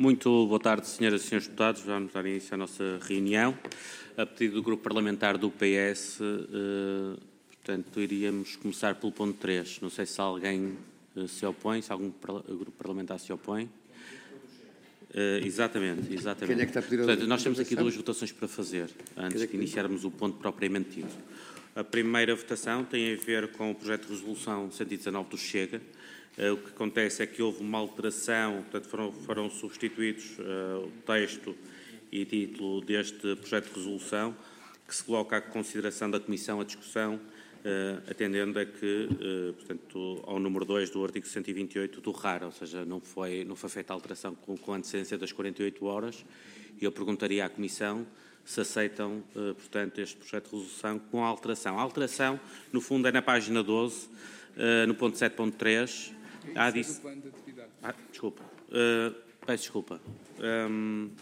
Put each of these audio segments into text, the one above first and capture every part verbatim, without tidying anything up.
Muito boa tarde, senhoras e senhores deputados. Vamos dar início à nossa reunião. A pedido do Grupo Parlamentar do P S, eh, portanto, iríamos começar pelo ponto três. Não sei se alguém eh, se opõe, se algum grupo parlamentar se opõe. Uh, exatamente, exatamente. Quem é que está a pedir a Portanto, nós temos aqui duas votações para fazer, antes é que... de iniciarmos o ponto propriamente dito. A primeira votação tem a ver com o projeto de resolução cento e dezanove do Chega. Uh, o que acontece é que houve uma alteração, portanto foram, foram substituídos uh, o texto e título deste projeto de resolução, que se coloca à consideração da Comissão a discussão, Uh, atendendo a que, uh, portanto, ao número dois do artigo cento e vinte e oito do R A R, ou seja, não foi, não foi feita a alteração com, com antecedência das quarenta e oito horas, e eu perguntaria à Comissão se aceitam, uh, portanto, este projeto de resolução com a alteração. A alteração, no fundo, é na página doze, uh, no ponto sete ponto três. Há disso... ah, desculpa. Uh, peço desculpa. Um,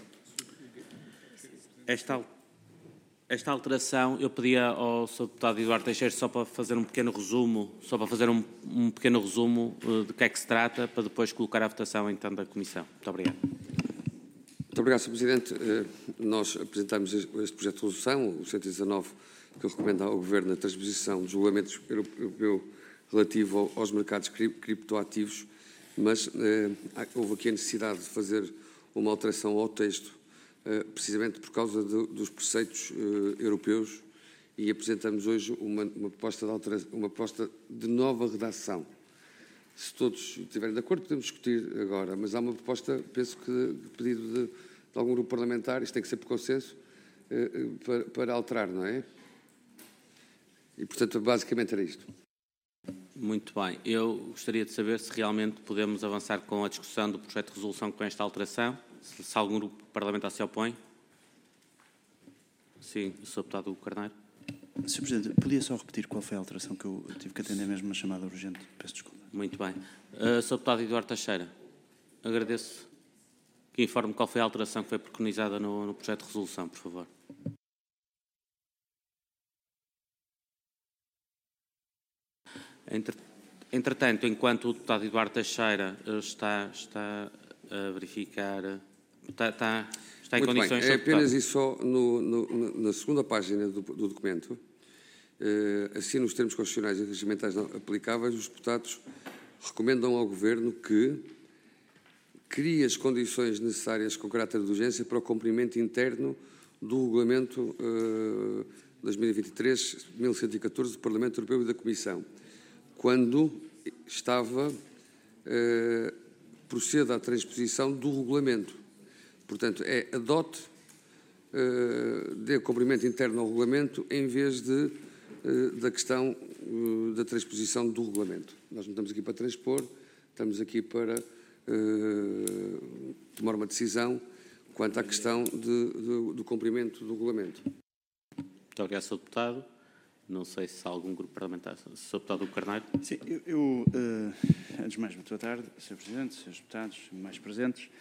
esta alteração... Esta alteração, eu pedia ao senhor Deputado Eduardo Teixeira só para fazer um pequeno resumo, só para fazer um, um pequeno resumo uh, de que é que se trata, para depois colocar a votação então da Comissão. Muito obrigado. Muito obrigado, senhor Presidente. Uh, nós apresentamos este projeto de resolução, o cento e dezanove, que recomenda ao Governo a transposição do Regulamento Europeu relativo aos mercados criptoativos, mas uh, houve aqui a necessidade de fazer uma alteração ao texto, precisamente por causa de, dos preceitos uh, europeus, e apresentamos hoje uma, uma, proposta de alteração, uma proposta de nova redação. Se todos estiverem de acordo, podemos discutir agora, mas há uma proposta, penso que de pedido de, de algum grupo parlamentar, isto tem que ser por consenso, uh, para, para alterar, não é? E, portanto, basicamente era isto. Muito bem. Eu gostaria de saber se realmente podemos avançar com a discussão do projeto de resolução com esta alteração. Se, se algum grupo parlamentar se opõe. Sim, o senhor Deputado Carneiro. senhor Presidente, podia só repetir qual foi a alteração que eu tive que atender mesmo uma chamada urgente? Peço desculpa. Muito bem. Uh, senhor Deputado Eduardo Teixeira, agradeço que informe qual foi a alteração que foi preconizada no, no projeto de resolução, por favor. Entre, entretanto, enquanto o deputado Eduardo Teixeira está, está a verificar, está, está, está em Muito condições... Bem. É apenas e só no, no, na segunda página do, do documento, eh, assim nos termos constitucionais e regimentais não aplicáveis, os deputados recomendam ao Governo que crie as condições necessárias com caráter de urgência para o cumprimento interno do Regulamento eh, dois mil e vinte e três mil cento e catorze do Parlamento Europeu e da Comissão, quando estava, eh, proceda à transposição do regulamento. Portanto, é adote, eh, dê cumprimento interno ao regulamento em vez de, eh, da questão eh, da transposição do regulamento. Nós não estamos aqui para transpor, estamos aqui para eh, tomar uma decisão quanto à questão de, de, do cumprimento do regulamento. Muito obrigado, senhor Deputado. Não sei se há algum grupo parlamentar. senhor Deputado Carneiro. Sim, eu, eu uh, antes de mais, muito boa tarde, senhor Presidente, senhores deputados mais presentes.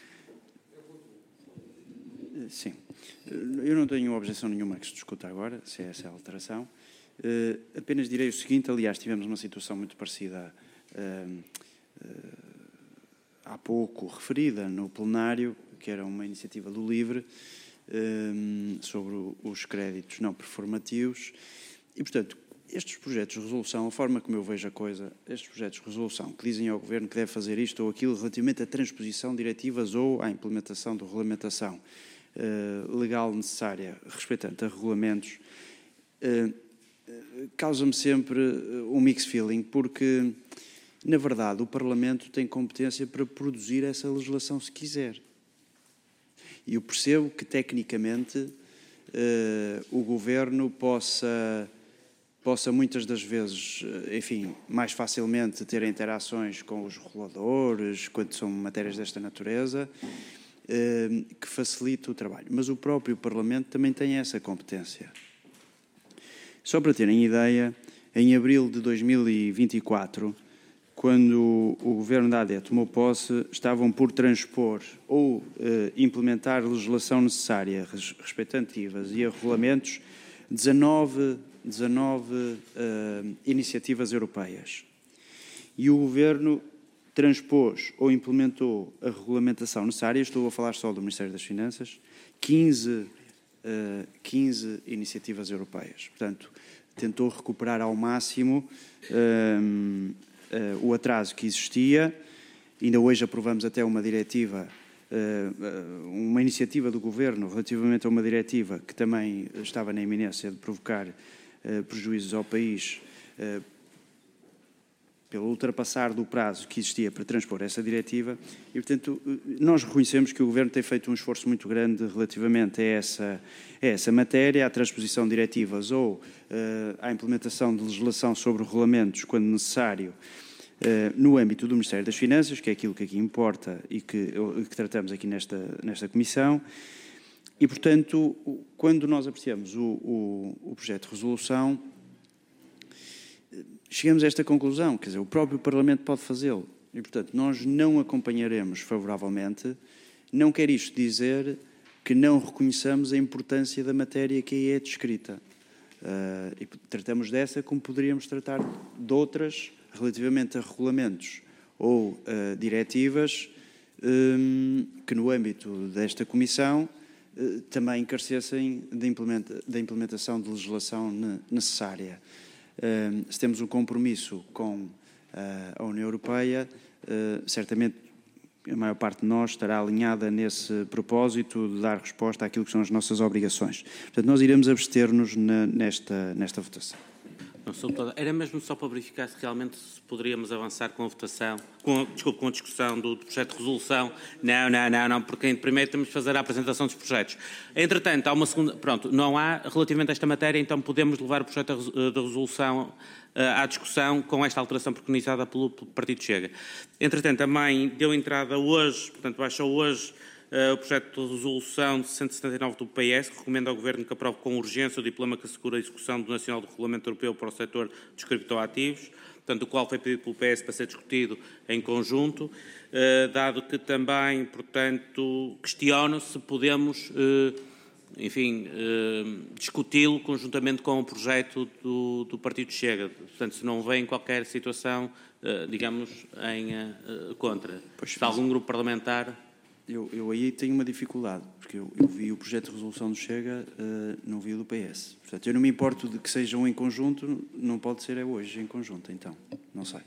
Uh, sim, uh, eu não tenho objeção nenhuma que se discuta agora, se é essa a alteração. Uh, apenas direi o seguinte, aliás, tivemos uma situação muito parecida uh, uh, há pouco, referida no plenário, que era uma iniciativa do LIVRE, uh, sobre os créditos não performativos. E, portanto, estes projetos de resolução, a forma como eu vejo a coisa, estes projetos de resolução que dizem ao Governo que deve fazer isto ou aquilo relativamente à transposição de diretivas ou à implementação de regulamentação uh, legal necessária, respeitante a regulamentos, uh, uh, causa-me sempre um mixed feeling, porque, na verdade, o Parlamento tem competência para produzir essa legislação se quiser. E eu percebo que, tecnicamente, uh, o Governo possa... possa muitas das vezes, enfim, mais facilmente ter interações com os reguladores, quando são matérias desta natureza, que facilita o trabalho. Mas o próprio Parlamento também tem essa competência. Só para terem ideia, em abril de dois mil e vinte e quatro, quando o Governo da A D tomou posse, estavam por transpor ou implementar legislação necessária, respectivas e a regulamentos, dezanove uh, iniciativas europeias. E o Governo transpôs ou implementou a regulamentação necessária, estou a falar só do Ministério das Finanças, quinze, uh, quinze iniciativas europeias. Portanto, tentou recuperar ao máximo um, uh, o atraso que existia. Ainda hoje aprovamos até uma diretiva, uh, uma iniciativa do Governo relativamente a uma diretiva que também estava na iminência de provocar uh, prejuízos ao país uh, pelo ultrapassar do prazo que existia para transpor essa diretiva e, portanto, nós reconhecemos que o Governo tem feito um esforço muito grande relativamente a essa, a essa matéria, à transposição de diretivas ou uh, à implementação de legislação sobre regulamentos, quando necessário, uh, no âmbito do Ministério das Finanças, que é aquilo que aqui importa e que, que tratamos aqui nesta, nesta Comissão. E, portanto, quando nós apreciamos o, o, o projeto de resolução, chegamos a esta conclusão, quer dizer, o próprio Parlamento pode fazê-lo. E, portanto, nós não acompanharemos favoravelmente, não quer isto dizer que não reconheçamos a importância da matéria que aí é descrita. Uh, e tratamos dessa como poderíamos tratar de outras relativamente a regulamentos ou uh, diretivas um, que no âmbito desta Comissão uh, também encarecessem da implementa, da implementação de legislação ne, necessária. Uh, se temos um compromisso com uh, a União Europeia, uh, certamente a maior parte de nós estará alinhada nesse propósito de dar resposta àquilo que são as nossas obrigações. Portanto, nós iremos abster-nos na, nesta, nesta votação. Não, era mesmo só para verificar se realmente se poderíamos avançar com a votação, com, desculpe, com a discussão do, do projeto de resolução. Não, não, não, não, porque primeiro temos de fazer a apresentação dos projetos. Entretanto, há uma segunda, pronto, não há, relativamente a esta matéria, então podemos levar o projeto de resolução uh, à discussão com esta alteração preconizada pelo, pelo Partido Chega. Entretanto, também deu entrada hoje, portanto, baixou hoje Uh, o projeto de resolução de cento e setenta e nove do P S, que recomenda ao Governo que aprove com urgência o diploma que assegura a execução do Nacional do Regulamento Europeu para o setor dos criptoativos, portanto, o qual foi pedido pelo P S para ser discutido em conjunto, uh, dado que também, portanto, questiono se podemos, uh, enfim, uh, discuti-lo conjuntamente com o projeto do, do Partido Chega, portanto, se não vem qualquer situação, uh, digamos, em uh, contra. Pois, se algum grupo parlamentar... Eu, eu aí tenho uma dificuldade, porque eu, eu vi o projeto de resolução do Chega, uh, não vi o do P S. Portanto, eu não me importo de que sejam em conjunto, não pode ser é hoje em conjunto, então, não sei.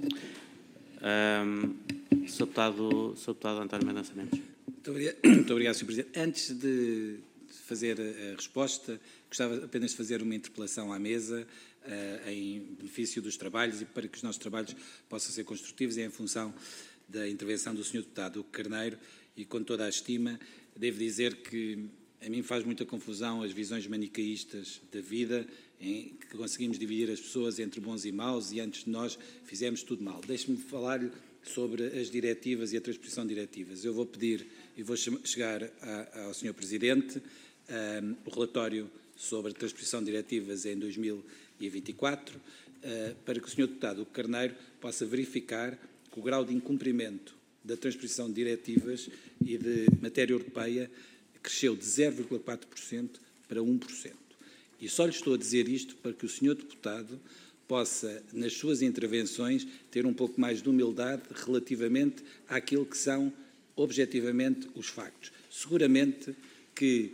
Um, Sr. Deputado, Sr. Deputado António Mendonça Mendes. Muito obrigado, muito obrigado, senhor Presidente. Antes de fazer a resposta, gostava apenas de fazer uma interpelação à mesa uh, em benefício dos trabalhos e para que os nossos trabalhos possam ser construtivos e em função da intervenção do senhor Deputado Carneiro. E com toda a estima, devo dizer que a mim faz muita confusão as visões manicaístas da vida, em que conseguimos dividir as pessoas entre bons e maus e antes de nós fizemos tudo mal. Deixe-me falar sobre as diretivas e a transposição de diretivas. Eu vou pedir e vou chegar a, ao senhor Presidente um, o relatório sobre a transposição de diretivas em dois mil e vinte e quatro, uh, para que o senhor Deputado Carneiro possa verificar que o grau de incumprimento da transposição de diretivas e de matéria europeia cresceu de zero vírgula quatro por cento para um por cento. E só lhe estou a dizer isto para que o senhor Deputado possa, nas suas intervenções, ter um pouco mais de humildade relativamente àquilo que são, objetivamente, os factos. Seguramente que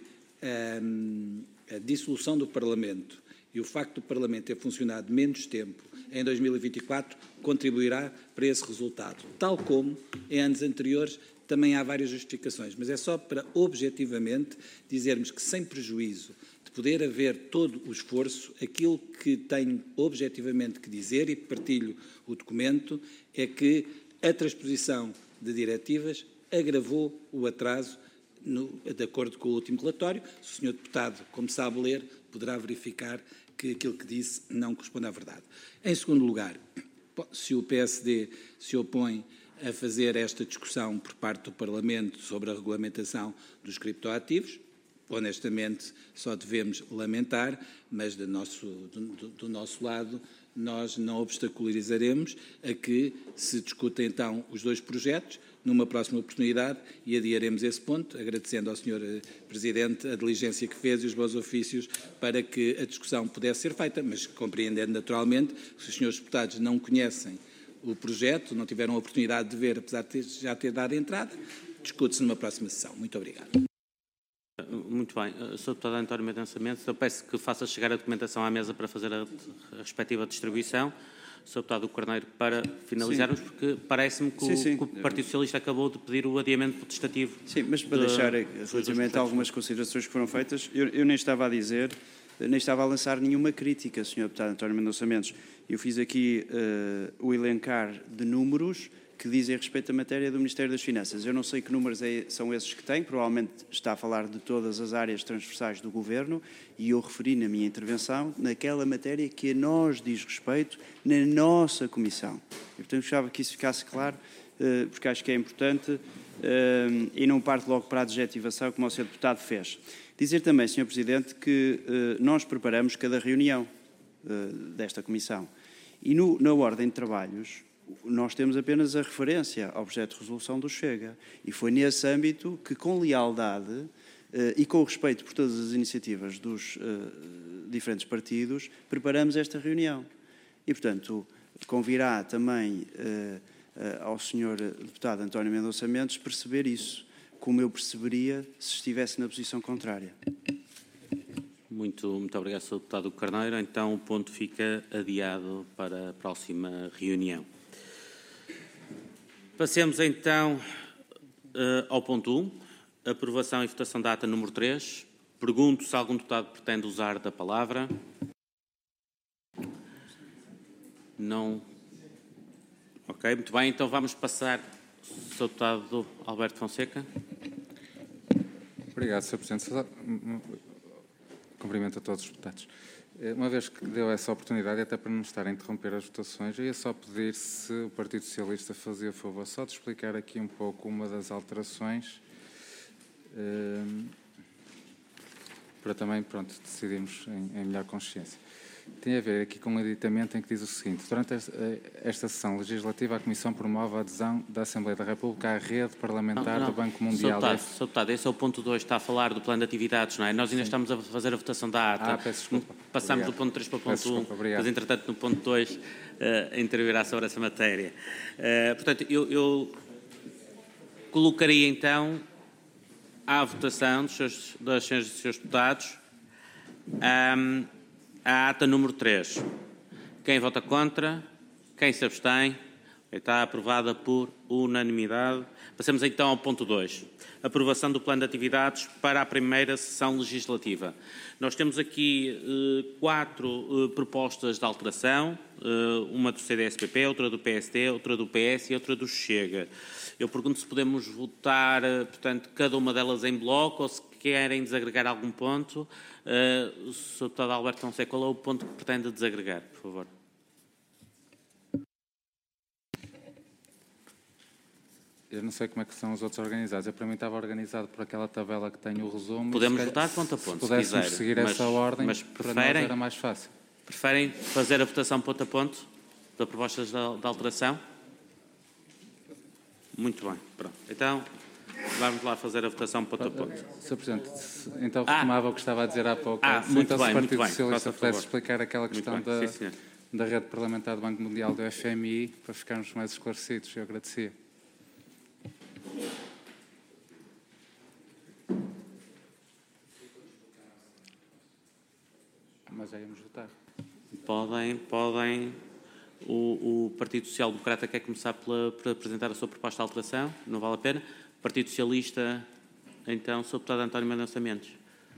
hum, a dissolução do Parlamento e o facto do Parlamento ter funcionado menos tempo em dois mil e vinte e quatro contribuirá para esse resultado. Tal como em anos anteriores também há várias justificações, mas é só para objetivamente dizermos que sem prejuízo de poder haver todo o esforço, aquilo que tenho objetivamente que dizer e partilho o documento é que a transposição de diretivas agravou o atraso no, de acordo com o último relatório. Se o senhor Deputado, como sabe ler, poderá verificar que aquilo que disse não corresponde à verdade. Em segundo lugar, se o P S D se opõe a fazer esta discussão por parte do Parlamento sobre a regulamentação dos criptoativos, honestamente só devemos lamentar, mas do nosso, do, do nosso lado nós não obstaculizaremos a que se discuta então os dois projetos numa próxima oportunidade e adiaremos esse ponto, agradecendo ao senhor Presidente a diligência que fez e os bons ofícios para que a discussão pudesse ser feita, mas compreendendo naturalmente que se os senhores deputados não conhecem o projeto, não tiveram a oportunidade de ver, apesar de ter, já ter dado entrada, discute-se numa próxima sessão. Muito obrigado. Muito bem. senhor Deputado António Mendonça Mendes, eu peço que faça chegar a documentação à mesa para fazer a, a respectiva distribuição. senhor Deputado Carneiro, para finalizarmos, sim, porque parece-me que, sim, sim. que o Partido Socialista acabou de pedir o adiamento protestativo. Sim, mas para de, deixar relativamente a algumas considerações que foram feitas, eu, eu nem estava a dizer, nem estava a lançar nenhuma crítica, senhor Deputado António Mendonça Mendes. Eu fiz aqui uh, o elencar de números que dizem respeito à matéria do Ministério das Finanças. Eu não sei que números é, são esses que tem, provavelmente está a falar de todas as áreas transversais do Governo, e eu referi na minha intervenção naquela matéria que a nós diz respeito na nossa Comissão. E, portanto, gostava que isso ficasse claro, porque acho que é importante, e não parte logo para a adjetivação, como o senhor Deputado fez. Dizer também, senhor Presidente, que nós preparamos cada reunião desta Comissão. E no, na ordem de trabalhos, nós temos apenas a referência ao projeto de resolução do Chega. E foi nesse âmbito que, com lealdade uh, e com respeito por todas as iniciativas dos uh, diferentes partidos, preparamos esta reunião. E, portanto, convirá também uh, uh, ao senhor Deputado António Mendonça Mendes perceber isso, como eu perceberia se estivesse na posição contrária. Muito, muito obrigado, senhor Deputado Carneiro. Então, o ponto fica adiado para a próxima reunião. Passemos então uh, ao ponto um, aprovação e votação da ata número três. Pergunto se algum deputado pretende usar da palavra. Não. Ok, muito bem. Então vamos passar, senhor Deputado Alberto Fonseca. Obrigado, senhor Presidente. Cumprimento a todos os deputados. Uma vez que deu essa oportunidade, até para não estar a interromper as votações, eu ia só pedir se o Partido Socialista fazia favor só de explicar aqui um pouco uma das alterações, para também, pronto, decidirmos em, em melhor consciência. Tem a ver aqui com um aditamento em que diz o seguinte: durante esta, esta sessão legislativa, a Comissão promove a adesão da Assembleia da República à rede parlamentar não, não. do Banco Mundial. Senhor Deputado, senhor Deputado, esse é o ponto dois, está a falar do plano de atividades, não é? Nós ainda Sim. estamos a fazer a votação da ata. Ah, peço desculpa. Passamos obrigado. do ponto três para o ponto peço um, desculpa, obrigado. mas entretanto no ponto dois uh, intervirá sobre essa matéria. Uh, portanto, eu, eu colocaria então à votação dos seus, das senhoras e seus deputados um, a ata número três. Quem vota contra? Quem se abstém? Está aprovada por unanimidade. Passamos então ao ponto dois. Aprovação do plano de atividades para a primeira sessão legislativa. Nós temos aqui eh, quatro eh, propostas de alteração, eh, uma do C D S P P, outra do P S D, outra do P S e outra do Chega. Eu pergunto se podemos votar, eh, portanto, cada uma delas em bloco ou se querem desagregar algum ponto. Uh, o senhor Deputado Alberto Fonseca, qual é o ponto que pretende desagregar, por favor? Eu não sei como é que são os outros organizados. Eu, para mim, estava organizado por aquela tabela que tem o resumo. Podemos votar ponto a ponto, se pudéssemos se seguir mas, essa ordem, mas preferem, para nós era mais fácil. Preferem fazer a votação ponto a ponto da propostas de, de alteração? Muito bem, pronto. Então, vamos lá fazer a votação ponto a ponto. senhor Presidente, então retomava ah, o que estava a dizer há pouco. Ah, se muito então, bem, se o Partido muito Socialista bem. pudesse explicar aquela questão da, Sim, da rede parlamentar do Banco Mundial do F M I, para ficarmos mais esclarecidos, eu agradecia. Mas já íamos votar. Podem, podem. O, o Partido Social Democrata quer começar pela, por apresentar a sua proposta de alteração? Não vale a pena. O Partido Socialista, então, senhor Deputado António Mendonça Mendes.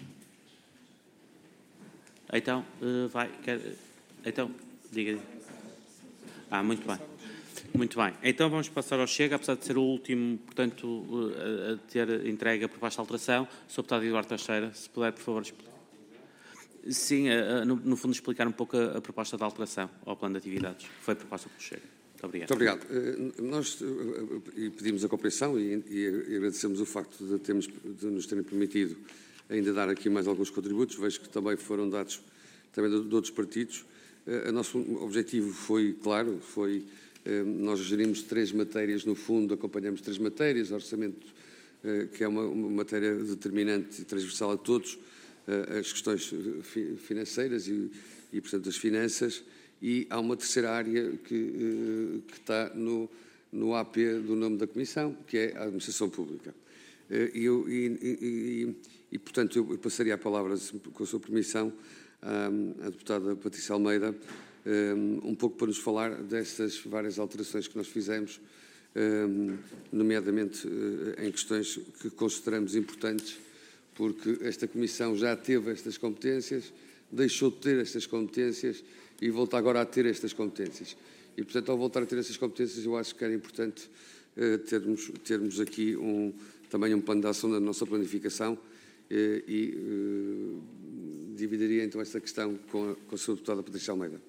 Então, uh, vai. Quer, então, diga. Ah, muito bem. Muito bem. Então vamos passar ao Chega, apesar de ser o último, portanto, uh, a ter entregue a proposta de alteração. senhor Deputado Eduardo Teixeira, se puder, por favor, explicar. Sim, no, no fundo explicar um pouco a, a proposta de alteração ao plano de atividades, que foi proposta pelo Chega. Muito obrigado. Muito obrigado. Nós e pedimos a compreensão e, e agradecemos o facto de, termos, de nos terem permitido ainda dar aqui mais alguns contributos. Vejo que também foram dados também de, de outros partidos. O nosso objetivo foi claro, foi nós gerimos três matérias no fundo, acompanhamos três matérias, orçamento, que é uma, uma matéria determinante e transversal a todos, as questões financeiras e, e, portanto, as finanças, e há uma terceira área que, que está no, no A P do nome da Comissão, que é a Administração Pública. E, eu, e, e, e portanto, eu passaria a palavra, com a sua permissão, à, à deputada Patrícia Almeida, um pouco para nos falar destas várias alterações que nós fizemos, nomeadamente em questões que consideramos importantes, porque esta Comissão já teve estas competências, deixou de ter estas competências e volta agora a ter estas competências. E, portanto, ao voltar a ter estas competências, eu acho que era importante termos, termos aqui um, também um plano de ação da nossa planificação e, e dividiria então esta questão com a, com a sua deputada Patrícia Almeida.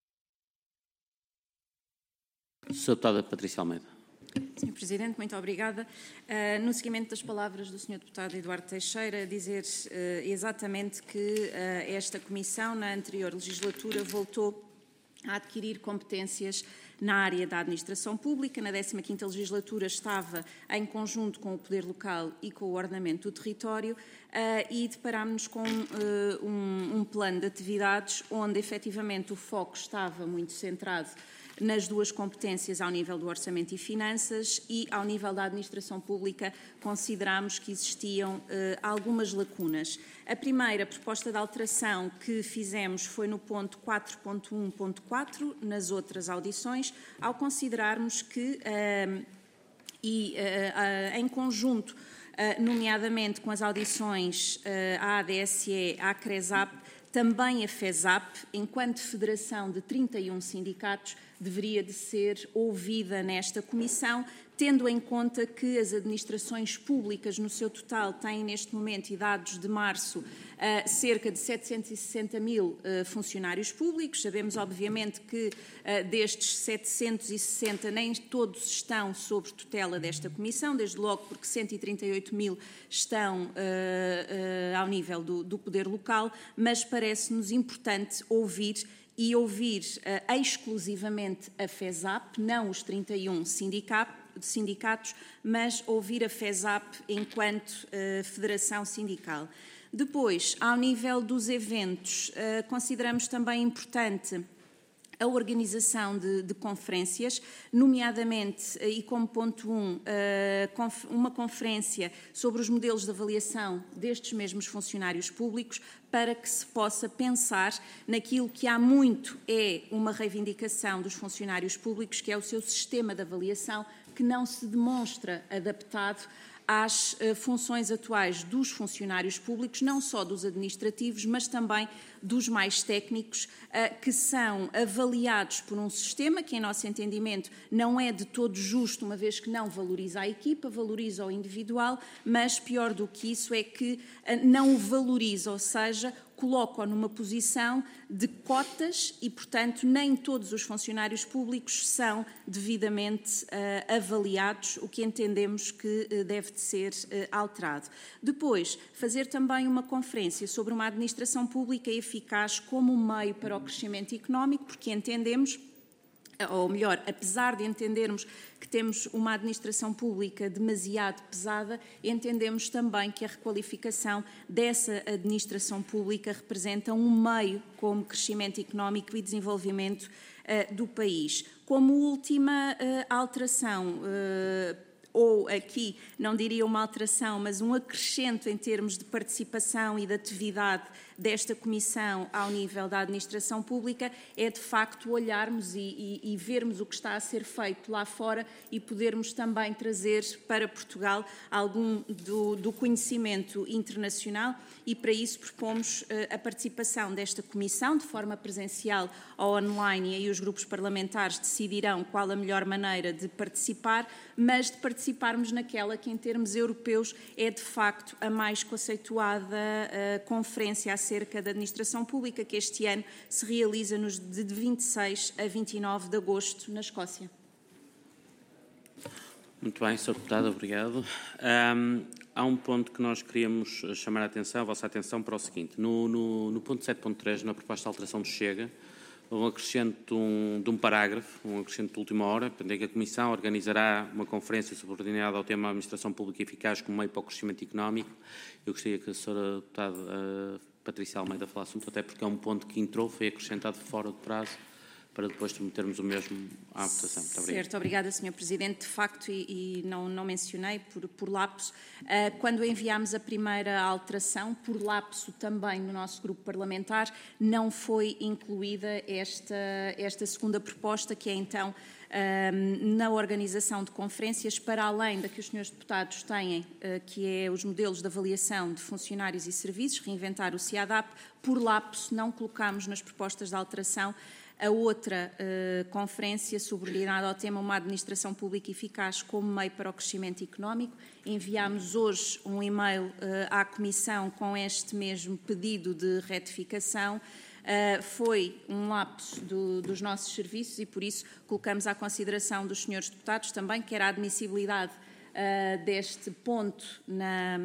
senhora Deputada Patrícia Almeida. senhor Presidente, muito obrigada. Uh, no seguimento das palavras do senhor Deputado Eduardo Teixeira, dizer uh, exatamente que uh, esta Comissão, na anterior legislatura, voltou a adquirir competências na área da administração pública. Na décima quinta legislatura estava em conjunto com o Poder Local e com o ordenamento do território uh, e deparámos-nos com uh, um, um plano de atividades onde, efetivamente, o foco estava muito centrado nas duas competências ao nível do orçamento e finanças e ao nível da administração pública consideramos que existiam uh, algumas lacunas. A primeira proposta de alteração que fizemos foi no ponto quatro ponto um ponto quatro, nas outras audições, ao considerarmos que, uh, e uh, uh, em conjunto, uh, nomeadamente com as audições uh, à A D S E, à CRESAP, também a FESAP, enquanto federação de trinta e um sindicatos, deveria de ser ouvida nesta comissão, tendo em conta que as administrações públicas, no seu total, têm neste momento, e dados de março, uh, cerca de setecentos e sessenta mil uh, funcionários públicos. Sabemos, obviamente, que uh, destes setecentos e sessenta nem todos estão sob tutela desta comissão, desde logo porque cento e trinta e oito mil estão uh, uh, ao nível do, do poder local, mas parece-nos importante ouvir e ouvir uh, exclusivamente a FESAP, não os trinta e um sindicatos, mas ouvir a FESAP enquanto uh, federação sindical. Depois, ao nível dos eventos, uh, consideramos também importante a organização de, de conferências, nomeadamente, e como ponto um, uma conferência sobre os modelos de avaliação destes mesmos funcionários públicos, para que se possa pensar naquilo que há muito é uma reivindicação dos funcionários públicos, que é o seu sistema de avaliação, que não se demonstra adaptado às uh, funções atuais dos funcionários públicos, não só dos administrativos, mas também dos mais técnicos, uh, que são avaliados por um sistema que, em nosso entendimento, não é de todo justo, uma vez que não valoriza a equipa, valoriza o individual, mas pior do que isso é que uh, não o valoriza, ou seja, coloca-o numa posição de cotas e, portanto, nem todos os funcionários públicos são devidamente uh, avaliados, o que entendemos que uh, deve de ser uh, alterado. Depois, fazer também uma conferência sobre uma administração pública eficaz como meio para o crescimento económico, porque entendemos, ou melhor, apesar de entendermos que temos uma administração pública demasiado pesada, entendemos também que a requalificação dessa administração pública representa um meio como crescimento económico e desenvolvimento uh, do país. Como última uh, alteração, uh, ou aqui, não diria uma alteração, mas um acrescento em termos de participação e de atividade desta Comissão ao nível da administração pública, é de facto olharmos e, e, e vermos o que está a ser feito lá fora e podermos também trazer para Portugal algum do, do conhecimento internacional, e para isso propomos uh, a participação desta Comissão de forma presencial ou online, e aí os grupos parlamentares decidirão qual a melhor maneira de participar, mas de participarmos naquela que em termos europeus é de facto a mais conceituada uh, conferência acerca da administração pública, que este ano se realiza nos de vinte e seis a vinte e nove de agosto na Escócia. Muito bem, senhor Deputado, obrigado. Um, há um ponto que nós queríamos chamar a atenção, a vossa atenção para o seguinte. No, no, no ponto sete ponto três, na proposta de alteração do Chega, houve um acrescento de um, de um parágrafo, um acrescento de última hora, em que a Comissão organizará uma conferência subordinada ao tema Administração Pública Eficaz como meio para o crescimento económico. Eu gostaria que a senhora Deputada uh, Patrícia Almeida falasse um pouco, até porque é um ponto que entrou, foi acrescentado fora de prazo, para depois submetermos o mesmo à votação. Muito obrigado. Certo, obrigada, senhor Presidente. De facto, e, e não, não mencionei por, por lapso, uh, quando enviámos a primeira alteração, por lapso também no nosso grupo parlamentar, não foi incluída esta, esta segunda proposta, que é então um, na organização de conferências, para além da que os senhores deputados têm, uh, que é os modelos de avaliação de funcionários e serviços, reinventar o CIADAP, por lapso não colocámos nas propostas de alteração a outra uh, conferência subordinada ao tema Uma Administração Pública Eficaz como Meio para o Crescimento Económico. Enviámos hoje um e-mail uh, à Comissão com este mesmo pedido de retificação. Uh, foi um lapso do, dos nossos serviços e, por isso, colocamos à consideração dos senhores deputados também que era a admissibilidade uh, deste ponto na,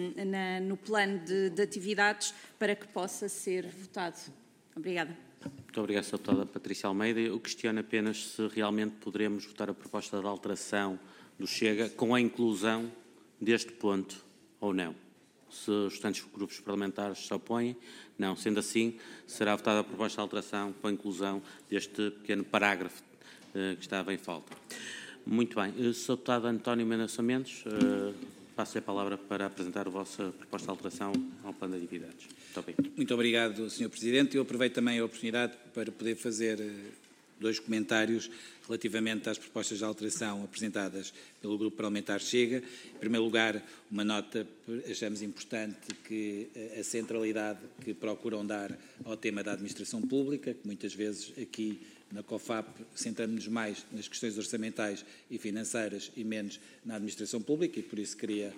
na, no plano de, de atividades para que possa ser votado. Obrigada. Muito obrigado, senhora Deputada Patrícia Almeida. Eu questiono apenas se realmente poderemos votar a proposta de alteração do Chega com a inclusão deste ponto ou não. Se os restantes grupos parlamentares se opõem, não. Sendo assim, será votada a proposta de alteração com a inclusão deste pequeno parágrafo eh, que estava em falta. Muito bem. senhor Deputado António Mendonça Mendes, eh, passo a palavra para apresentar a vossa proposta de alteração ao plano de atividades. Muito obrigado. Muito obrigado, senhor Presidente. Eu aproveito também a oportunidade para poder fazer dois comentários relativamente às propostas de alteração apresentadas pelo Grupo Parlamentar Chega. Em primeiro lugar, uma nota, achamos importante que a centralidade que procuram dar ao tema da administração pública, que muitas vezes aqui na COFAP centramos-nos mais nas questões orçamentais e financeiras e menos na administração pública, e por isso queria,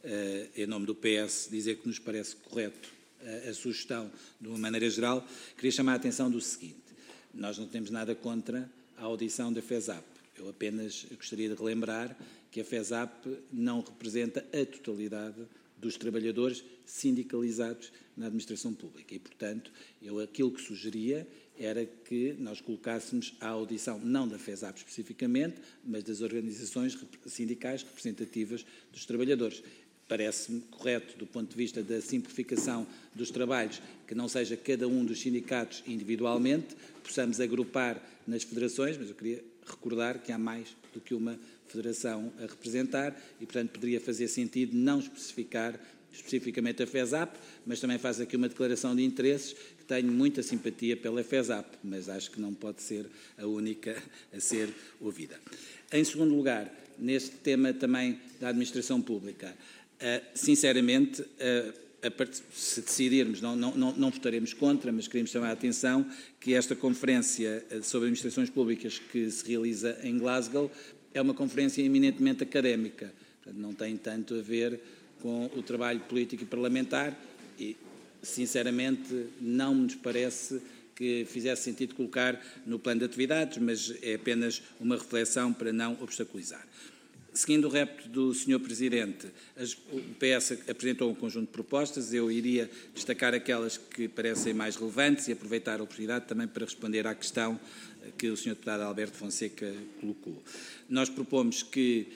em nome do P S, dizer que nos parece correto a sugestão de uma maneira geral. Queria chamar a atenção do seguinte: nós não temos nada contra a audição da FESAP. Eu apenas gostaria de relembrar que a FESAP não representa a totalidade dos trabalhadores sindicalizados na administração pública e, portanto, eu aquilo que sugeria era que nós colocássemos a audição, não da FESAP especificamente, mas das organizações sindicais representativas dos trabalhadores. Parece-me correto, do ponto de vista da simplificação dos trabalhos, que não seja cada um dos sindicatos individualmente, possamos agrupar nas federações, mas eu queria recordar que há mais do que uma federação a representar e, portanto, poderia fazer sentido não especificar especificamente a FESAP, mas também faz aqui uma declaração de interesses que tenho muita simpatia pela FESAP, mas acho que não pode ser a única a ser ouvida. Em segundo lugar, neste tema também da administração pública, Uh, sinceramente, uh, a, se decidirmos, não, não, não, não votaremos contra, mas queremos chamar a atenção que esta conferência sobre administrações públicas que se realiza em Glasgow é uma conferência eminentemente académica, portanto, não tem tanto a ver com o trabalho político e parlamentar e, sinceramente, não nos parece que fizesse sentido colocar no plano de atividades, mas é apenas uma reflexão para não obstaculizar. Seguindo o repto do senhor Presidente, o P S apresentou um conjunto de propostas, eu iria destacar aquelas que parecem mais relevantes e aproveitar a oportunidade também para responder à questão que o senhor Deputado Alberto Fonseca colocou. Nós propomos que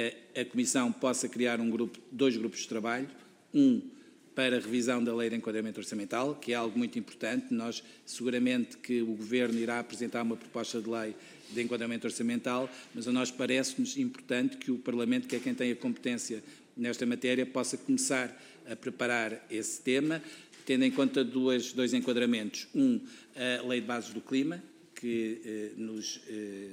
a Comissão possa criar um grupo, dois grupos de trabalho, um para a revisão da Lei de Enquadramento Orçamental, que é algo muito importante. Nós, seguramente que o Governo irá apresentar uma proposta de lei de enquadramento orçamental, mas a nós parece-nos importante que o Parlamento, que é quem tem a competência nesta matéria, possa começar a preparar esse tema, tendo em conta duas, dois enquadramentos. Um, a Lei de Bases do Clima, que eh, nos, eh,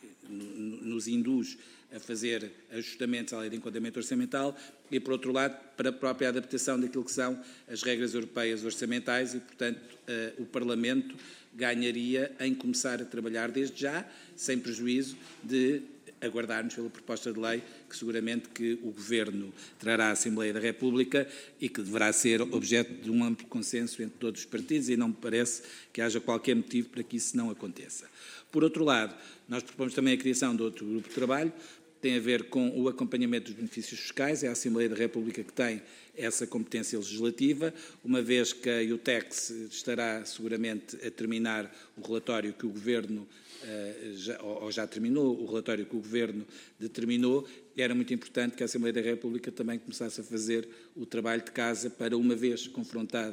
nos induz a fazer ajustamentos à Lei de Enquadramento Orçamental e, por outro lado, para a própria adaptação daquilo que são as regras europeias orçamentais e, portanto, eh, o Parlamento ganharia em começar a trabalhar desde já, sem prejuízo de aguardarmos pela proposta de lei que seguramente que o Governo trará à Assembleia da República e que deverá ser objeto de um amplo consenso entre todos os partidos e não me parece que haja qualquer motivo para que isso não aconteça. Por outro lado, nós propomos também a criação de outro grupo de trabalho, tem a ver com o acompanhamento dos benefícios fiscais, é a Assembleia da República que tem essa competência legislativa, uma vez que a IUTEX estará seguramente a terminar o relatório que o Governo, já, ou já terminou, o relatório que o Governo determinou, era muito importante que a Assembleia da República também começasse a fazer o trabalho de casa para, uma vez confrontado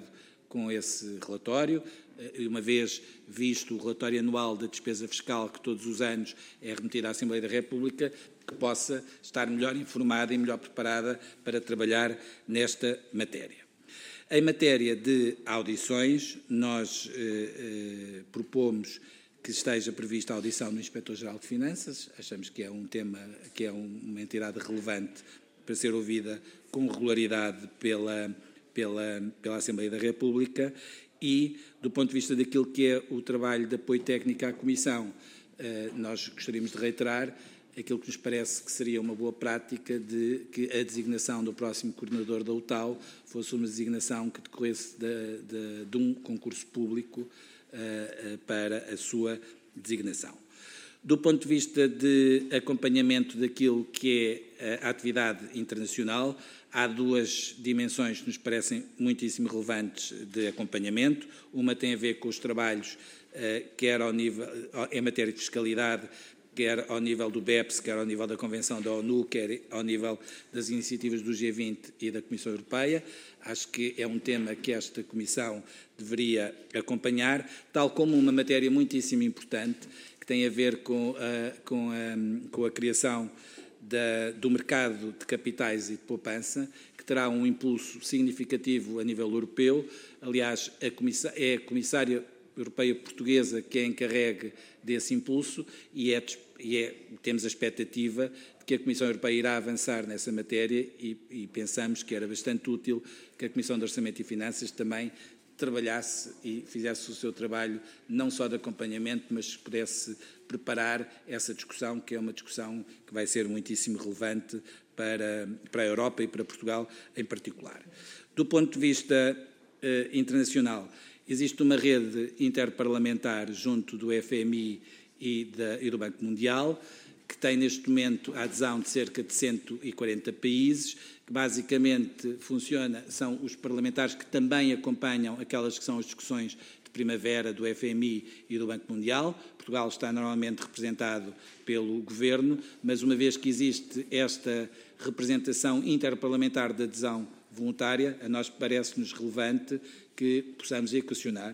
com esse relatório, uma vez visto o relatório anual da despesa fiscal que todos os anos é remetido à Assembleia da República, que possa estar melhor informada e melhor preparada para trabalhar nesta matéria. Em matéria de audições, nós eh, eh, propomos que esteja prevista a audição do Inspetor-Geral de Finanças. Achamos que é um tema, que é uma entidade relevante para ser ouvida com regularidade pela, pela, pela Assembleia da República e, do ponto de vista daquilo que é o trabalho de apoio técnico à Comissão, eh, nós gostaríamos de reiterar aquilo que nos parece que seria uma boa prática de que a designação do próximo coordenador da U T A L fosse uma designação que decorresse de, de, de um concurso público uh, uh, para a sua designação. Do ponto de vista de acompanhamento daquilo que é a atividade internacional, há duas dimensões que nos parecem muitíssimo relevantes de acompanhamento. Uma tem a ver com os trabalhos, uh, quer ao nível, em matéria de fiscalidade, quer ao nível do B E P S, quer ao nível da Convenção da ONU, quer ao nível das iniciativas do G vinte e da Comissão Europeia. Acho que é um tema que esta Comissão deveria acompanhar, tal como uma matéria muitíssimo importante, que tem a ver com a, com a, com a criação da, do mercado de capitais e de poupança, que terá um impulso significativo a nível europeu. Aliás, a comissa, é a Comissária Europeia Portuguesa que é encarregue desse impulso e, é, e é, temos a expectativa de que a Comissão Europeia irá avançar nessa matéria e, e pensamos que era bastante útil que a Comissão de Orçamento e Finanças também trabalhasse e fizesse o seu trabalho não só de acompanhamento, mas pudesse preparar essa discussão, que é uma discussão que vai ser muitíssimo relevante para, para a Europa e para Portugal em particular. Do ponto de vista eh, internacional, existe uma rede interparlamentar junto do F M I e, da, e do Banco Mundial, que tem neste momento a adesão de cerca de cento e quarenta países, que basicamente funciona, são os parlamentares que também acompanham aquelas que são as discussões de primavera do F M I e do Banco Mundial. Portugal está normalmente representado pelo Governo, mas uma vez que existe esta representação interparlamentar de adesão voluntária, a nós parece-nos relevante que possamos equacionar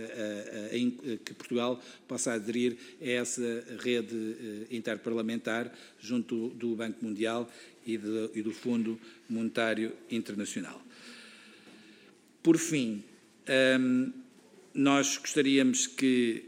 que Portugal possa aderir a essa rede interparlamentar junto do Banco Mundial e do Fundo Monetário Internacional. Por fim, nós gostaríamos que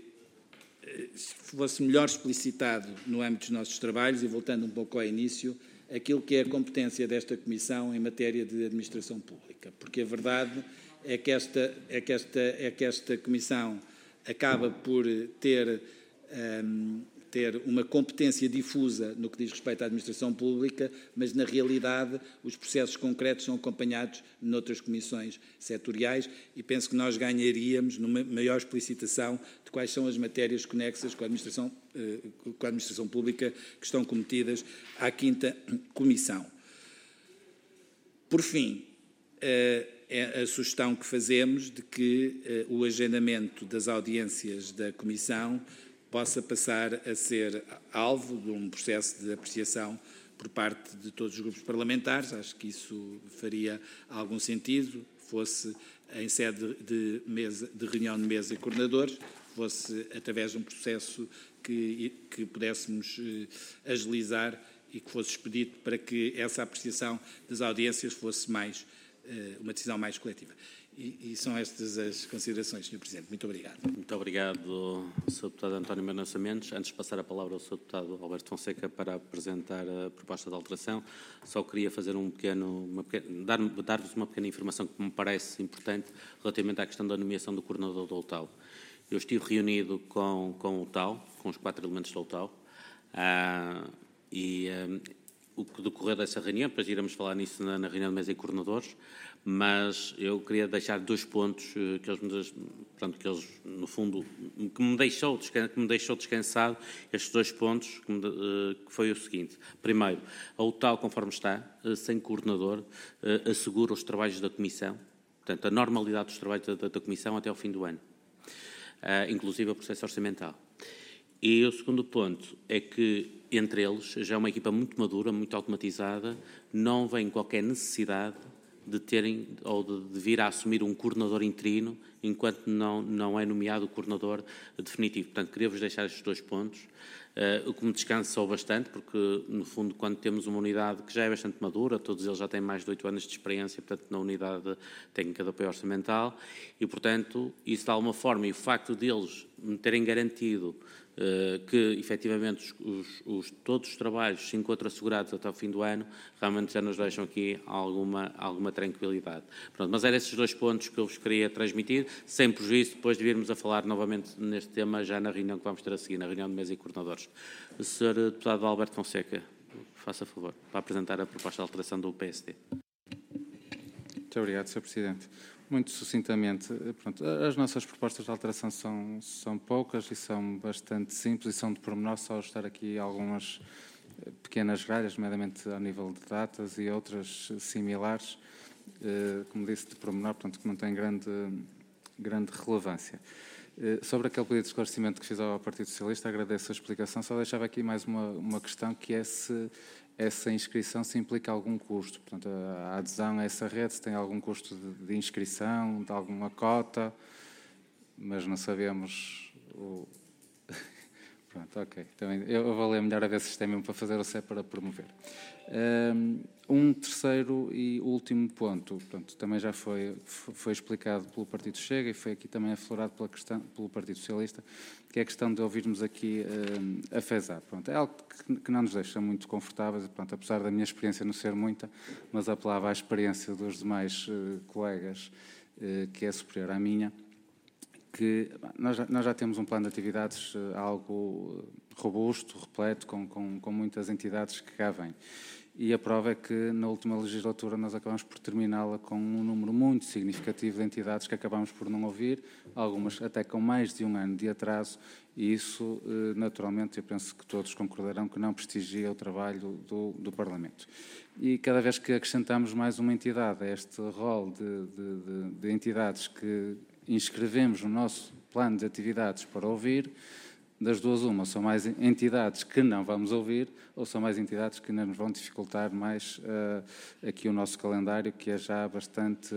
fosse melhor explicitado no âmbito dos nossos trabalhos, e voltando um pouco ao início, aquilo que é a competência desta Comissão em matéria de administração pública, porque a verdade é que esta, é que esta, é que esta Comissão acaba por ter, um, ter uma competência difusa no que diz respeito à administração pública, mas, na realidade, os processos concretos são acompanhados noutras comissões setoriais e penso que nós ganharíamos numa maior explicitação de quais são as matérias conexas com a administração, uh, com a administração pública que estão cometidas à quinta Comissão. Por fim, uh, é a sugestão que fazemos de que uh, o agendamento das audiências da Comissão possa passar a ser alvo de um processo de apreciação por parte de todos os grupos parlamentares. Acho que isso faria algum sentido, fosse em sede de, mesa, de reunião de mesa e coordenadores, fosse através de um processo que, que pudéssemos uh, agilizar e que fosse expedito para que essa apreciação das audiências fosse mais uma decisão mais coletiva. E, e são estas as considerações, senhor Presidente. Muito obrigado. Muito obrigado, senhor Deputado António Mendonça Mendes. Antes de passar a palavra ao senhor Deputado Alberto Fonseca para apresentar a proposta de alteração, só queria fazer um pequeno, uma pequena, dar, dar-vos uma pequena informação que me parece importante relativamente à questão da nomeação do coordenador da U T A L. Eu estive reunido com, com o U T A L, com os quatro elementos da U T A L, ah, e ah, o que decorreu dessa reunião, depois iremos falar nisso na, na reunião de mesa e coordenadores, mas eu queria deixar dois pontos que eles, pronto, que eles no fundo, que me deixou, que me deixou descansado, estes dois pontos, que, me, que foi o seguinte. Primeiro, a U T A L, conforme está, sem coordenador, assegura os trabalhos da Comissão, portanto, a normalidade dos trabalhos da, da Comissão até ao fim do ano, inclusive o processo orçamental. E o segundo ponto é que, entre eles, já é uma equipa muito madura, muito automatizada, não vem qualquer necessidade de terem ou de, de vir a assumir um coordenador interino enquanto não, não é nomeado o coordenador definitivo. Portanto, queria-vos deixar estes dois pontos, uh, o que me descansou bastante, porque, no fundo, quando temos uma unidade que já é bastante madura, todos eles já têm mais de oito anos de experiência, portanto, na unidade técnica de apoio orçamental, e, portanto, isso de alguma forma, e o facto deles me terem garantido Uh, que, efetivamente, os, os, todos os trabalhos se encontram assegurados até o fim do ano, realmente já nos deixam aqui alguma, alguma tranquilidade. Pronto, mas eram esses dois pontos que eu vos queria transmitir, sem prejuízo depois de virmos a falar novamente neste tema já na reunião que vamos ter a seguir, na reunião de mesa e coordenadores. O senhor Deputado Alberto Fonseca, faça favor, para apresentar a proposta de alteração do P S D. Muito obrigado, senhor Presidente. Muito sucintamente, pronto, as nossas propostas de alteração são, são poucas e são bastante simples e são de pormenor, só ajustar aqui algumas pequenas gralhas, nomeadamente ao nível de datas e outras similares, como disse, de pormenor, portanto, que não têm grande, grande relevância. Sobre aquele pedido de esclarecimento que fiz ao Partido Socialista, agradeço a explicação, só deixava aqui mais uma, uma questão, que é se essa inscrição se implica algum custo. Portanto, a adesão a essa rede se tem algum custo de, de inscrição, de alguma cota, mas não sabemos o... Pronto, ok. Também, eu vou ler melhor a ver se isto é mesmo para fazer ou se é para promover. Um terceiro e último ponto, pronto, também já foi, foi explicado pelo Partido Chega e foi aqui também aflorado pela questão, pelo Partido Socialista, que é a questão de ouvirmos aqui uh, a FESAP. Pronto, é algo que, que não nos deixa muito confortáveis, pronto, apesar da minha experiência não ser muita, mas apelava à experiência dos demais uh, colegas, uh, que é superior à minha, que nós já, nós já temos um plano de atividades uh, algo robusto, repleto, com, com, com muitas entidades que cá vêm. E a prova é que na última legislatura nós acabamos por terminá-la com um número muito significativo de entidades que acabamos por não ouvir, algumas até com mais de um ano de atraso, e isso, naturalmente, eu penso que todos concordarão que não prestigia o trabalho do, do Parlamento. E cada vez que acrescentamos mais uma entidade a este rol de, de, de, de entidades que inscrevemos no nosso plano de atividades para ouvir, das duas uma, são mais entidades que não vamos ouvir, ou são mais entidades que nos vão dificultar mais uh, aqui o nosso calendário, que é já bastante uh,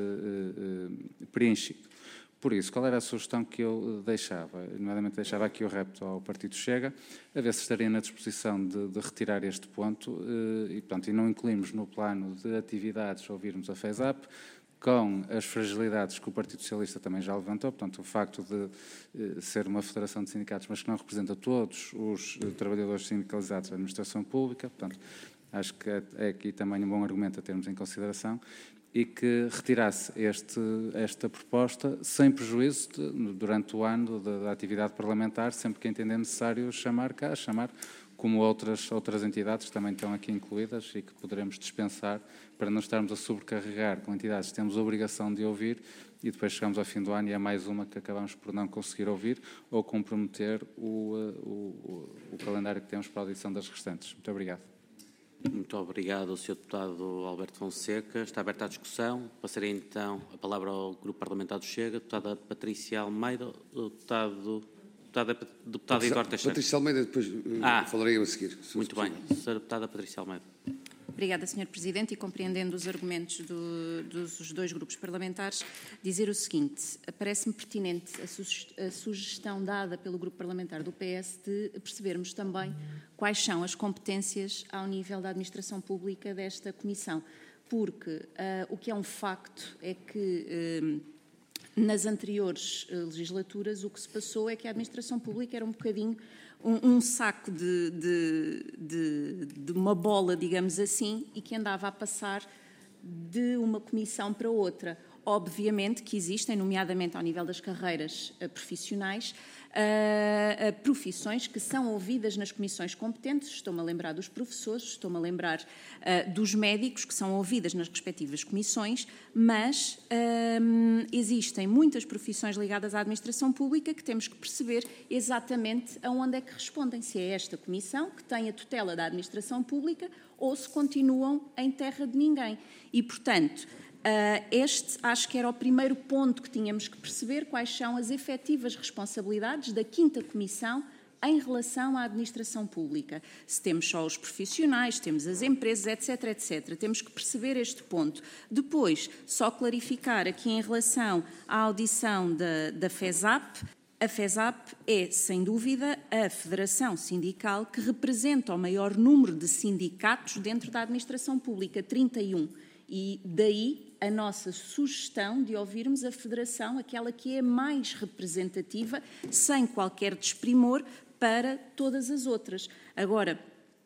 uh, preenchido. Por isso, qual era a sugestão que eu deixava? Nomeadamente deixava aqui o repto ao Partido Chega, a ver se estaria na disposição de, de retirar este ponto uh, e, portanto, e não incluímos no plano de atividades ouvirmos a FESAP, com as fragilidades que o Partido Socialista também já levantou, portanto, o facto de eh, ser uma federação de sindicatos, mas que não representa todos os eh, trabalhadores sindicalizados da administração pública, portanto, acho que é, é aqui também um bom argumento a termos em consideração, e que retirasse este, esta proposta sem prejuízo de, durante o ano da, da atividade parlamentar, sempre que entender necessário chamar cá, chamar, como outras, outras entidades que também estão aqui incluídas e que poderemos dispensar para não estarmos a sobrecarregar com entidades que temos a obrigação de ouvir e depois chegamos ao fim do ano e é mais uma que acabamos por não conseguir ouvir ou comprometer o, o, o, o calendário que temos para a audição das restantes. Muito obrigado. Muito obrigado ao senhor Deputado Alberto Fonseca. Está aberta a discussão. Passarei então a palavra ao Grupo Parlamentar do Chega. Deputada Patrícia Almeida, Deputado... Deputada, deputada Eduardo Teixeira. Patrícia Almeida, depois ah, falarei eu a seguir. Se muito bem. Senhora Deputada Patrícia Almeida. Obrigada, senhor Presidente, e compreendendo os argumentos do, dos dois grupos parlamentares, dizer o seguinte: parece-me pertinente a, a sugestão dada pelo Grupo Parlamentar do P S de percebermos também quais são as competências ao nível da administração pública desta Comissão, porque uh, o que é um facto é que... Uh, nas anteriores uh, legislaturas, o que se passou é que a administração pública era um bocadinho um, um saco de, de, de, de uma bola, digamos assim, e que andava a passar de uma comissão para outra. Obviamente que existem, nomeadamente ao nível das carreiras uh, profissionais, uh, uh, profissões que são ouvidas nas comissões competentes. Estou-me a lembrar dos professores, estou-me a lembrar uh, dos médicos, que são ouvidas nas respectivas comissões, mas uh, existem muitas profissões ligadas à administração pública que temos que perceber exatamente aonde é que respondem, se é esta comissão que tem a tutela da administração pública ou se continuam em terra de ninguém. E, portanto, Uh, este acho que era o primeiro ponto que tínhamos que perceber, quais são as efetivas responsabilidades da quinta Comissão em relação à administração pública. Se temos só os profissionais, temos as empresas, etc, etcétera. Temos que perceber este ponto. Depois, só clarificar aqui em relação à audição da, da FESAP. A FESAP é, sem dúvida, a federação sindical que representa o maior número de sindicatos dentro da administração pública, trinta e um. E daí a nossa sugestão de ouvirmos a federação, aquela que é mais representativa, sem qualquer desprimor para todas as outras. Agora,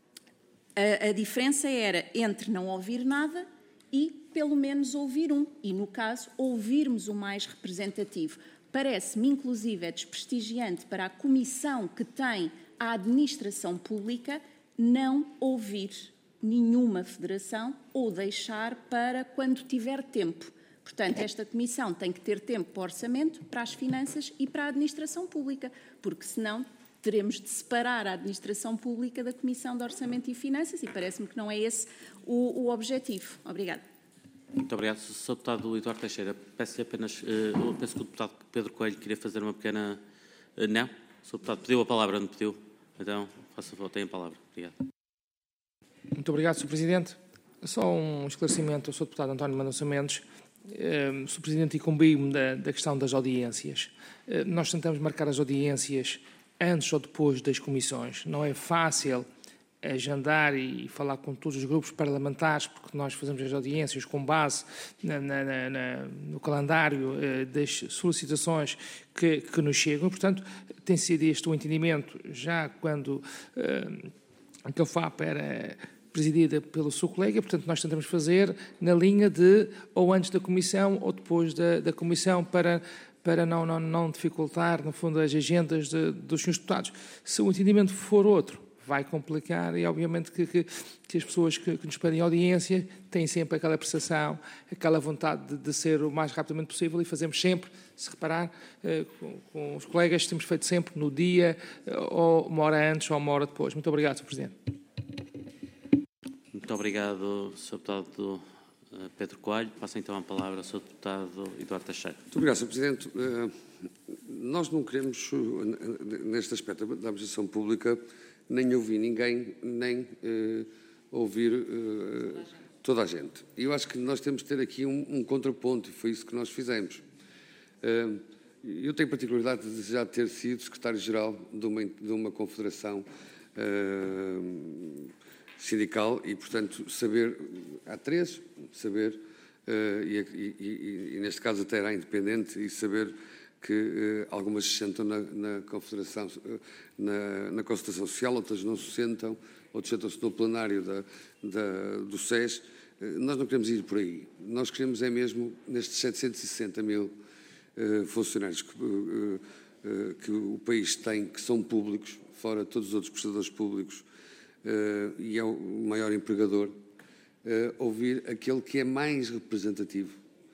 a, a diferença era entre não ouvir nada e, pelo menos, ouvir um. E, no caso, ouvirmos o mais representativo. Parece-me, inclusive, é desprestigiante para a comissão que tem a administração pública não ouvir nenhuma federação ou deixar para quando tiver tempo. Portanto, esta comissão tem que ter tempo para o orçamento, para as finanças e para a administração pública, porque senão teremos de separar a administração pública da Comissão de Orçamento e Finanças e parece-me que não é esse o, o objetivo. Obrigada. Muito obrigado. senhor Deputado Eduardo Teixeira, peço apenas, eu penso que o Deputado Pedro Coelho queria fazer uma pequena... Não? O senhor Deputado pediu a palavra, não pediu? Então, faça favor, tem a palavra. Obrigado. Muito obrigado, senhor Presidente. Só um esclarecimento ao senhor Deputado António Mendonça Mendes. O senhor Presidente incumbiu-me da, da questão das audiências. Nós tentamos marcar as audiências antes ou depois das comissões. Não é fácil agendar e falar com todos os grupos parlamentares, porque nós fazemos as audiências com base na, na, na, no calendário das solicitações que, que nos chegam. Portanto, tem sido este o entendimento já quando uh, a COFAP era presidida pelo seu colega, portanto nós tentamos fazer na linha de ou antes da comissão ou depois da, da comissão para, para não, não, não dificultar, no fundo, as agendas de, dos senhores deputados. Se o entendimento for outro, vai complicar e obviamente que, que, que as pessoas que, que nos pedem audiência têm sempre aquela prestação, aquela vontade de, de ser o mais rapidamente possível e fazemos sempre, se reparar, eh, com, com os colegas, temos feito sempre no dia, ou uma hora antes ou uma hora depois. Muito obrigado, senhor Presidente. Muito obrigado, senhor Deputado Pedro Coelho. Passa então a palavra ao senhor Deputado Eduardo Teixeira. Muito obrigado, senhor Presidente. Nós não queremos, neste aspecto da administração pública, nem ouvir ninguém, nem uh, ouvir uh, toda a gente. E eu acho que nós temos de ter aqui um, um contraponto, e foi isso que nós fizemos. Uh, eu tenho a particularidade de já ter sido secretário-geral de uma, de uma confederação uh, sindical e, portanto, saber, há três, saber, uh, e, e, e, e neste caso até era independente, e saber que uh, algumas se sentam na, na Confederação, uh, na, na Concertação Social, outras não se sentam, outros sentam-se no plenário da, da, do S E S. Uh, nós não queremos ir por aí. Nós queremos é mesmo, nestes setecentos e sessenta mil uh, funcionários que, uh, uh, que o país tem, que são públicos, fora todos os outros prestadores públicos, uh, e é o maior empregador, uh, ouvir aquele que é mais representativo.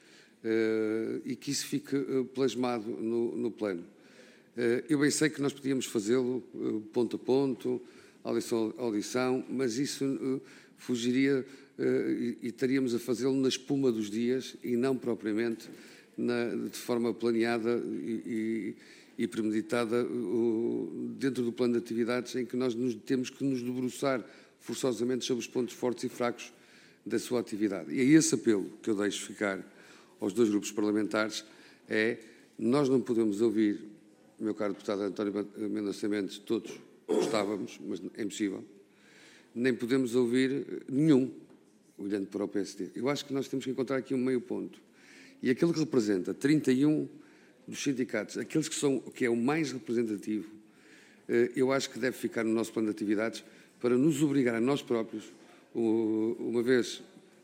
Uh, e que isso fique uh, plasmado no, no plano. Uh, eu bem sei que nós podíamos fazê-lo uh, ponto a ponto, audição a audição, mas isso uh, fugiria uh, e, e estaríamos a fazê-lo na espuma dos dias e não propriamente na, de forma planeada e, e, e premeditada uh, dentro do plano de atividades em que nós nos, temos que nos debruçar forçosamente sobre os pontos fortes e fracos da sua atividade. E é esse apelo que eu deixo ficar aos dois grupos parlamentares, é, nós não podemos ouvir, meu caro deputado António Mendonça Mendes, todos gostávamos, mas é impossível, nem podemos ouvir nenhum, olhando para o P S D. Eu acho que nós temos que encontrar aqui um meio ponto. E aquele que representa trinta e um dos sindicatos, aqueles que, são, que é o mais representativo, eu acho que deve ficar no nosso plano de atividades para nos obrigar a nós próprios, uma vez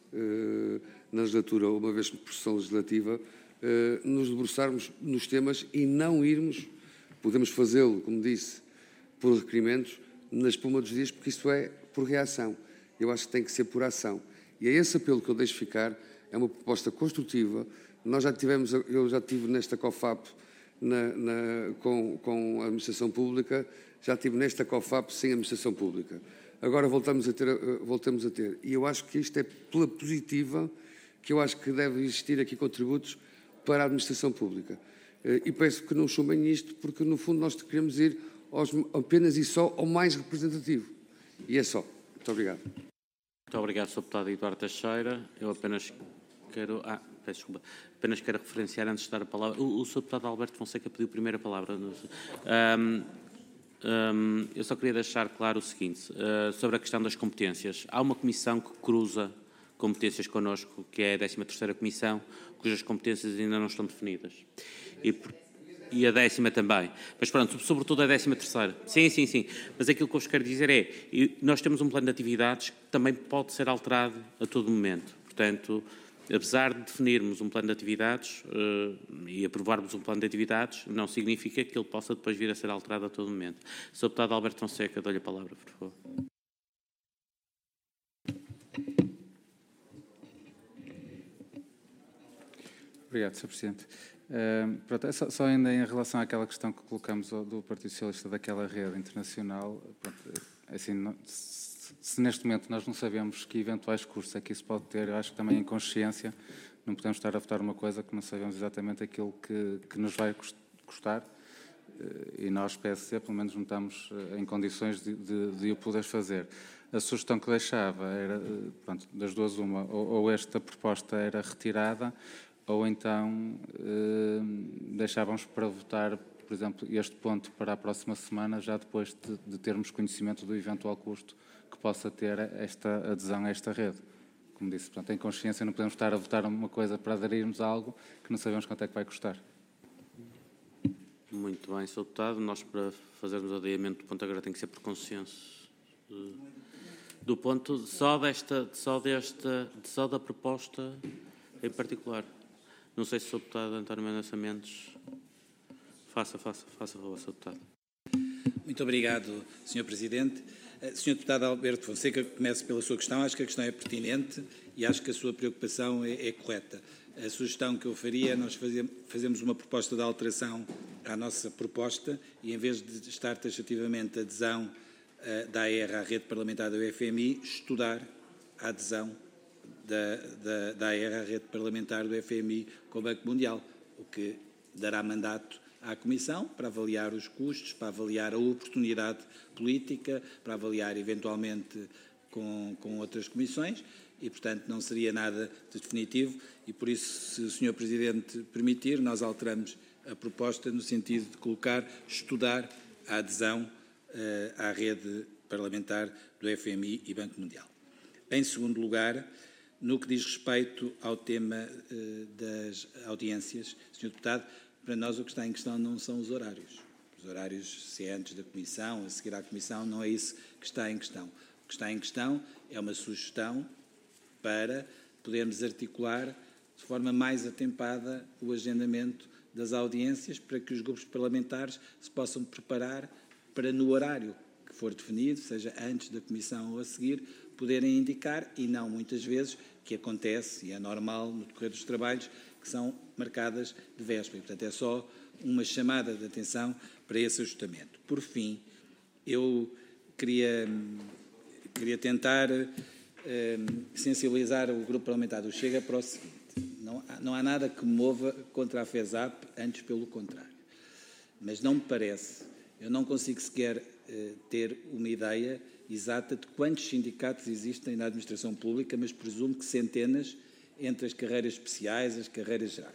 na legislatura, uma vez por sessão legislativa, eh, nos debruçarmos nos temas e não irmos, podemos fazê-lo, como disse, por requerimentos, na espuma dos dias, porque isso é por reação. Eu acho que tem que ser por ação. E é esse apelo que eu deixo ficar, é uma proposta construtiva. Nós já tivemos, eu já estive nesta COFAP na, na, com, com a administração pública, já estive nesta COFAP sem administração pública. Agora voltamos a ter, voltamos a ter. E eu acho que isto é pela positiva, que eu acho que deve existir aqui contributos para a administração pública. E peço que não chumbem isto, porque no fundo nós queremos ir aos, apenas e só ao mais representativo. E é só. Muito obrigado. Muito obrigado, senhor Deputado Eduardo Teixeira. Eu apenas quero... Ah, peço desculpa. Apenas quero referenciar, antes de dar a palavra... O, o senhor Deputado Alberto Fonseca pediu primeiro a palavra. Um, um, eu só queria deixar claro o seguinte, uh, sobre a questão das competências. Há uma comissão que cruza competências connosco, que é a décima terceira Comissão, cujas competências ainda não estão definidas. E, e a décima também. Mas pronto, sobretudo a décima terceira. Sim, sim, sim. Mas aquilo que eu vos quero dizer é, nós temos um plano de atividades que também pode ser alterado a todo momento. Portanto, apesar de definirmos um plano de atividades uh, e aprovarmos um plano de atividades, não significa que ele possa depois vir a ser alterado a todo momento. senhor Deputado Alberto Fonseca, dou-lhe a palavra, por favor. Obrigado, senhor Presidente. Uh, pronto, é só, só ainda em relação àquela questão que colocamos do Partido Socialista daquela rede internacional, pronto, assim, não, se, se neste momento nós não sabemos que eventuais custos é que isso pode ter, eu acho que também em consciência não podemos estar a votar uma coisa que não sabemos exatamente aquilo que, que nos vai custar, uh, e nós, P S C, pelo menos não estamos uh, em condições de, de, de o poder fazer. A sugestão que deixava era, uh, pronto, das duas uma, ou, ou esta proposta era retirada, ou então eh, deixávamos para votar, por exemplo, este ponto para a próxima semana, já depois de, de termos conhecimento do eventual custo que possa ter esta adesão a esta rede. Como disse, portanto, em consciência não podemos estar a votar uma coisa para aderirmos a algo que não sabemos quanto é que vai custar. Muito bem, senhor Deputado. Nós, para fazermos o adiamento do ponto agora, tem que ser por consenso do ponto, só, desta, só, desta, só da proposta em particular. Não sei se o senhor Deputado António Mendonça Mendes... Faça, faça, faça, senhor Deputado. Muito obrigado, senhor Presidente. senhor Deputado Alberto Fonseca, começo pela sua questão. Acho que a questão é pertinente e acho que a sua preocupação é, é correta. A sugestão que eu faria, nós fazemos, fazemos uma proposta de alteração à nossa proposta e, em vez de estar taxativamente a adesão uh, da A R à rede parlamentar da U F M I, estudar a adesão Da, da, da A R à rede parlamentar do F M I com o Banco Mundial, o que dará mandato à Comissão para avaliar os custos, para avaliar a oportunidade política, para avaliar eventualmente com, com outras comissões e, portanto, não seria nada de definitivo e, por isso, se o senhor Presidente permitir, nós alteramos a proposta no sentido de colocar, estudar a adesão uh, à rede parlamentar do F M I e Banco Mundial. Em segundo lugar, no que diz respeito ao tema uh, das audiências, senhor Deputado, para nós o que está em questão não são os horários. Os horários, se é antes da Comissão, a seguir à Comissão, não é isso que está em questão. O que está em questão é uma sugestão para podermos articular de forma mais atempada o agendamento das audiências para que os grupos parlamentares se possam preparar para, no horário que for definido, seja antes da Comissão ou a seguir, poderem indicar, e não muitas vezes, que acontece, e é normal no decorrer dos trabalhos, que são marcadas de véspera. E, portanto, é só uma chamada de atenção para esse ajustamento. Por fim, eu queria, queria tentar eh, sensibilizar o grupo parlamentar do Chega para o seguinte: não há, não há nada que me mova contra a FESAP, antes pelo contrário. Mas não me parece, eu não consigo sequer eh, ter uma ideia exata de quantos sindicatos existem na administração pública, mas presumo que centenas entre as carreiras especiais e as carreiras gerais.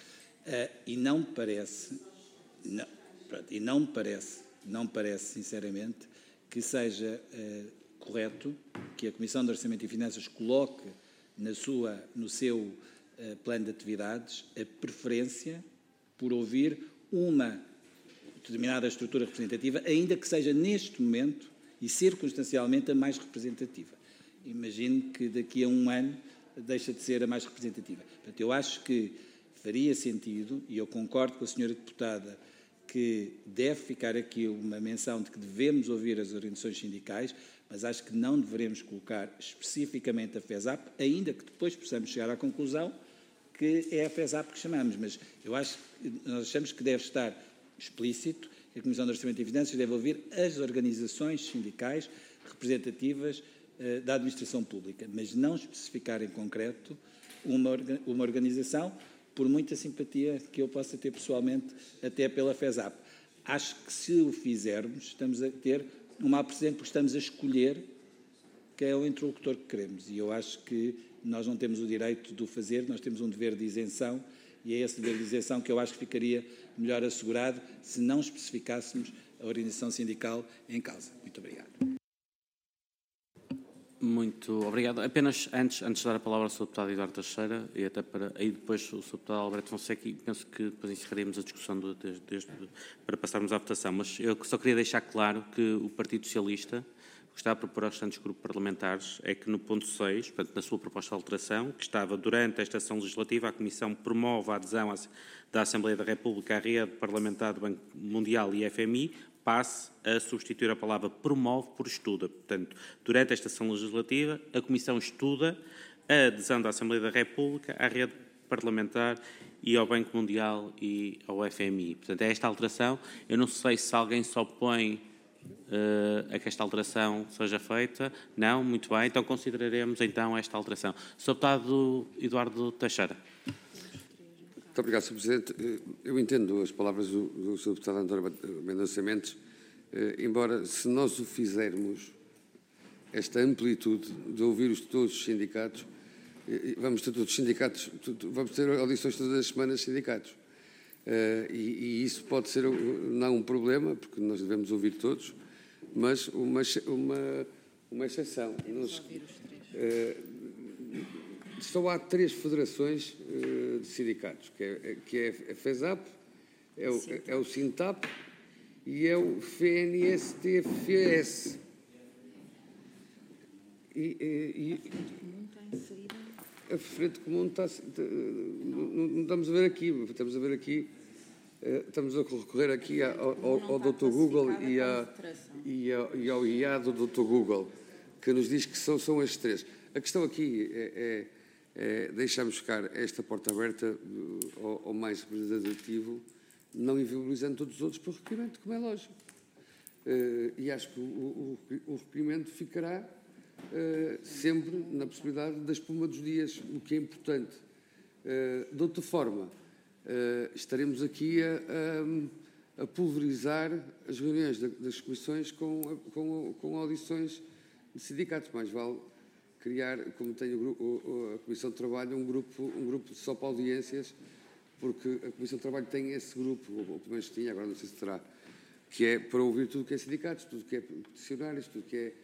Uh, e não me parece, não, pronto, e não me parece, não me parece, sinceramente, que seja uh, correto que a Comissão de Orçamento e Finanças coloque na sua, no seu uh, plano de atividades a preferência por ouvir uma determinada estrutura representativa, ainda que seja neste momento e circunstancialmente a mais representativa. Imagino que daqui a um ano deixa de ser a mais representativa. Portanto, eu acho que faria sentido, e eu concordo com a senhora deputada, que deve ficar aqui uma menção de que devemos ouvir as organizações sindicais, mas acho que não devemos colocar especificamente a FESAP, ainda que depois possamos chegar à conclusão que é a FESAP que chamamos. Mas eu acho que nós achamos que deve estar explícito que a Comissão de Orçamento e Finanças deve ouvir as organizações sindicais representativas uh, da administração pública, mas não especificar em concreto uma, uma organização, por muita simpatia que eu possa ter pessoalmente até pela FESAP. acho que se o fizermos, estamos a ter uma precedente, porque estamos a escolher quem é o interlocutor que queremos. E eu acho que nós não temos o direito de o fazer, nós temos um dever de isenção, e é esse dever de isenção que eu acho que ficaria melhor assegurado se não especificássemos a organização sindical em causa. Muito obrigado. Muito obrigado. Apenas antes, antes de dar a palavra ao senhor Deputado Eduardo Teixeira, e até para aí depois o senhor Deputado Alberto Fonseca, e penso que depois encerraremos a discussão do, desde, desde, para passarmos à votação, mas eu só queria deixar claro que o Partido Socialista, o que está a propor aos restantes grupos parlamentares, é que no ponto seis, portanto, na sua proposta de alteração, que estava durante esta sessão legislativa, a Comissão promove a adesão da Assembleia da República à rede parlamentar do Banco Mundial e F M I, passe a substituir a palavra promove por estuda. Portanto, durante esta sessão legislativa, a Comissão estuda a adesão da Assembleia da República à rede parlamentar e ao Banco Mundial e ao F M I. Portanto, é esta alteração. Eu não sei se alguém se opõe uh, a que esta alteração seja feita. Não? Muito bem. Então, consideraremos então esta alteração. senhor Deputado Eduardo Teixeira. Muito obrigado, senhor Presidente. Eu entendo as palavras do, do senhor Deputado António Mendonça Mendes, eh, embora, se nós o fizermos, esta amplitude de ouvir os, todos os sindicatos, eh, vamos ter todos os sindicatos, vamos ter audições todas as semanas de sindicatos. Eh, e, e isso pode ser não um problema, porque nós devemos ouvir todos, mas uma, uma, uma exceção. Nós, eh, Só há três federações uh, de sindicatos, que é, que é a FESAP, é o, é o SINTAP e é o F N S T F S. E, e, e a Frente Comum está, não, não estamos a ver aqui, estamos a ver aqui, uh, estamos a recorrer aqui ao, ao, ao doutor Google e, a, e, ao, e ao I A do doutor Google, que nos diz que são, são as três. A questão aqui é, é É, deixamos ficar esta porta aberta ao, ao mais representativo, não inviabilizando todos os outros por requerimento, como é lógico. Uh, e acho que o, o, o requerimento ficará uh, sempre na possibilidade da espuma dos dias, o que é importante. Uh, de outra forma, uh, estaremos aqui a, a, a pulverizar as reuniões das comissões com, com, com audições de sindicatos. Mais vale criar, como tem o grupo, a Comissão de Trabalho, um grupo, um grupo só para audiências, porque a Comissão de Trabalho tem esse grupo, ou pelo menos tinha, agora não sei se terá, que é para ouvir tudo o que é sindicatos, tudo o que é peticionários, tudo o que é...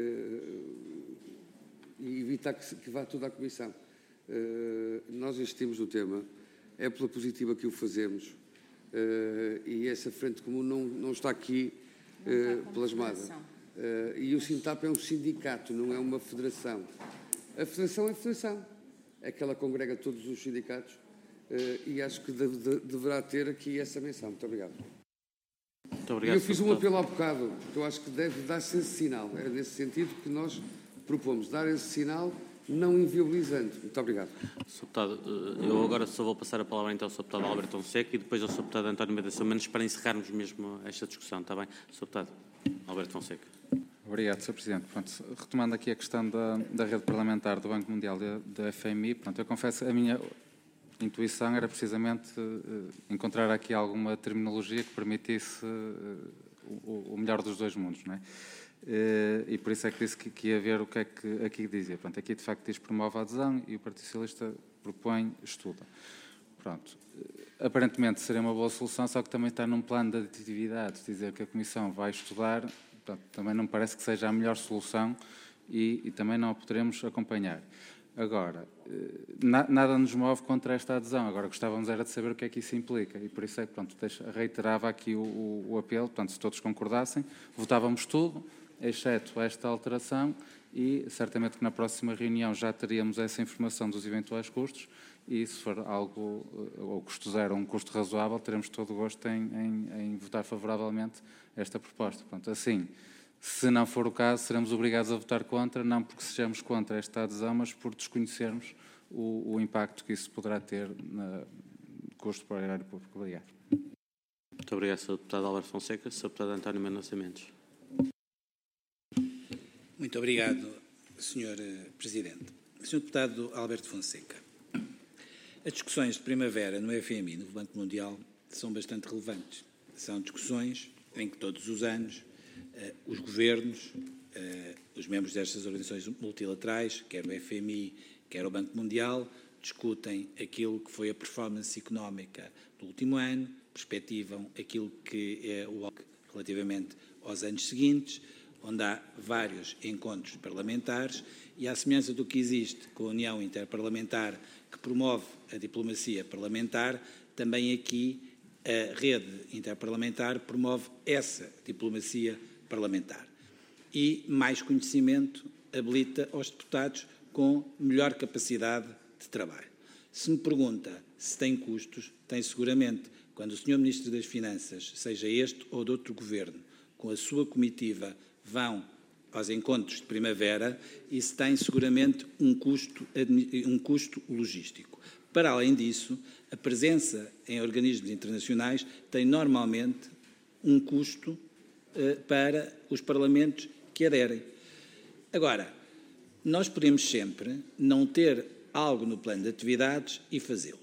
Uh, e evitar que, que vá tudo à Comissão. Uh, nós insistimos no tema, é pela positiva que o fazemos, uh, e essa frente comum não, não está aqui uh, plasmada. Uh, e o SINTAP é um sindicato, não é uma federação. A federação é a federação, é que ela congrega todos os sindicatos uh, e acho que de, de, deverá ter aqui essa menção. Muito obrigado. Muito obrigado. E eu fiz um apelo há bocado, porque eu acho que deve dar-se esse sinal. É nesse sentido que nós propomos dar esse sinal, não inviabilizando. Muito obrigado. senhor Deputado, eu agora só vou passar a palavra então ao senhor Deputado Alberto Fonseca e depois ao senhor Deputado António Mendonça Mendes para encerrarmos mesmo esta discussão, está bem? senhor Deputado Alberto Fonseca. Obrigado, senhor Presidente. Pronto, retomando aqui a questão da, da rede parlamentar do Banco Mundial e da F M I, pronto, eu confesso que a minha intuição era precisamente uh, encontrar aqui alguma terminologia que permitisse uh, o, o melhor dos dois mundos, não é? Uh, e por isso é que disse que, que ia ver o que é que aqui dizia. Pronto, aqui de facto diz promove a adesão e o Partido Socialista propõe estuda. Pronto. Uh, aparentemente seria uma boa solução, só que também está num plano de aditividade, dizer que a Comissão vai estudar. Portanto, também não me parece que seja a melhor solução e, e também não a poderemos acompanhar. Agora, na, nada nos move contra esta adesão. Agora, gostávamos era de saber o que é que isso implica e por isso é que, pronto, reiterava aqui o, o, o apelo. Portanto, se todos concordassem, votávamos tudo, exceto esta alteração e certamente que na próxima reunião já teríamos essa informação dos eventuais custos e se for algo, ou custo zero ou um custo razoável, teremos todo o gosto em, em, em votar favoravelmente esta proposta. Portanto, assim, se não for o caso, seremos obrigados a votar contra, não porque sejamos contra esta adesão, mas por desconhecermos o, o impacto que isso poderá ter no custo para o erário público. Obrigado. Muito obrigado, senhor Deputado Alberto Fonseca. senhor Deputado António Mendonça Mendes. Muito obrigado, senhor Presidente. senhor Deputado Alberto Fonseca, as discussões de primavera no F M I e no Banco Mundial são bastante relevantes. são discussões em que todos os anos os governos, os membros destas organizações multilaterais, quer o F M I, quer o Banco Mundial, discutem aquilo que foi a performance económica do último ano, perspectivam aquilo que é o relativamente aos anos seguintes, onde há vários encontros parlamentares e, à semelhança do que existe com a União Interparlamentar, que promove a diplomacia parlamentar, também aqui a rede interparlamentar promove essa diplomacia parlamentar. E mais conhecimento habilita aos deputados com melhor capacidade de trabalho. Se me pergunta se tem custos, tem seguramente. Quando o senhor Ministro das Finanças, seja este ou de outro governo, com a sua comitiva vão aos encontros de primavera, isso tem seguramente um custo, um custo logístico. Para além disso, a presença em organismos internacionais tem normalmente um custo eh, para os parlamentos que aderem. Agora, nós podemos sempre não ter algo no plano de atividades e fazê-lo.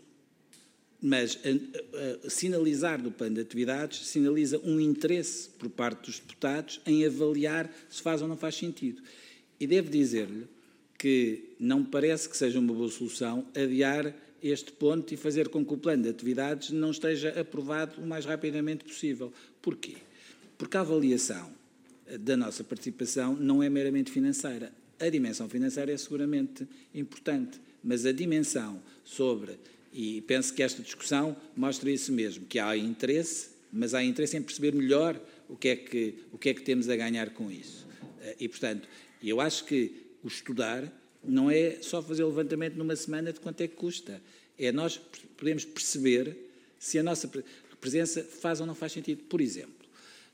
Mas a, a, a sinalizar no plano de atividades sinaliza um interesse por parte dos deputados em avaliar se faz ou não faz sentido. E devo dizer-lhe que não me parece que seja uma boa solução adiar este ponto e fazer com que o plano de atividades não esteja aprovado o mais rapidamente possível. Porquê? Porque a avaliação da nossa participação não é meramente financeira. A dimensão financeira é seguramente importante, mas a dimensão sobre... E penso que esta discussão mostra isso mesmo, que há interesse, mas há interesse em perceber melhor o que é que, o que é que temos a ganhar com isso. E, portanto, eu acho que o estudar não é só fazer o levantamento numa semana de quanto é que custa. É nós podemos perceber se a nossa presença faz ou não faz sentido. Por exemplo,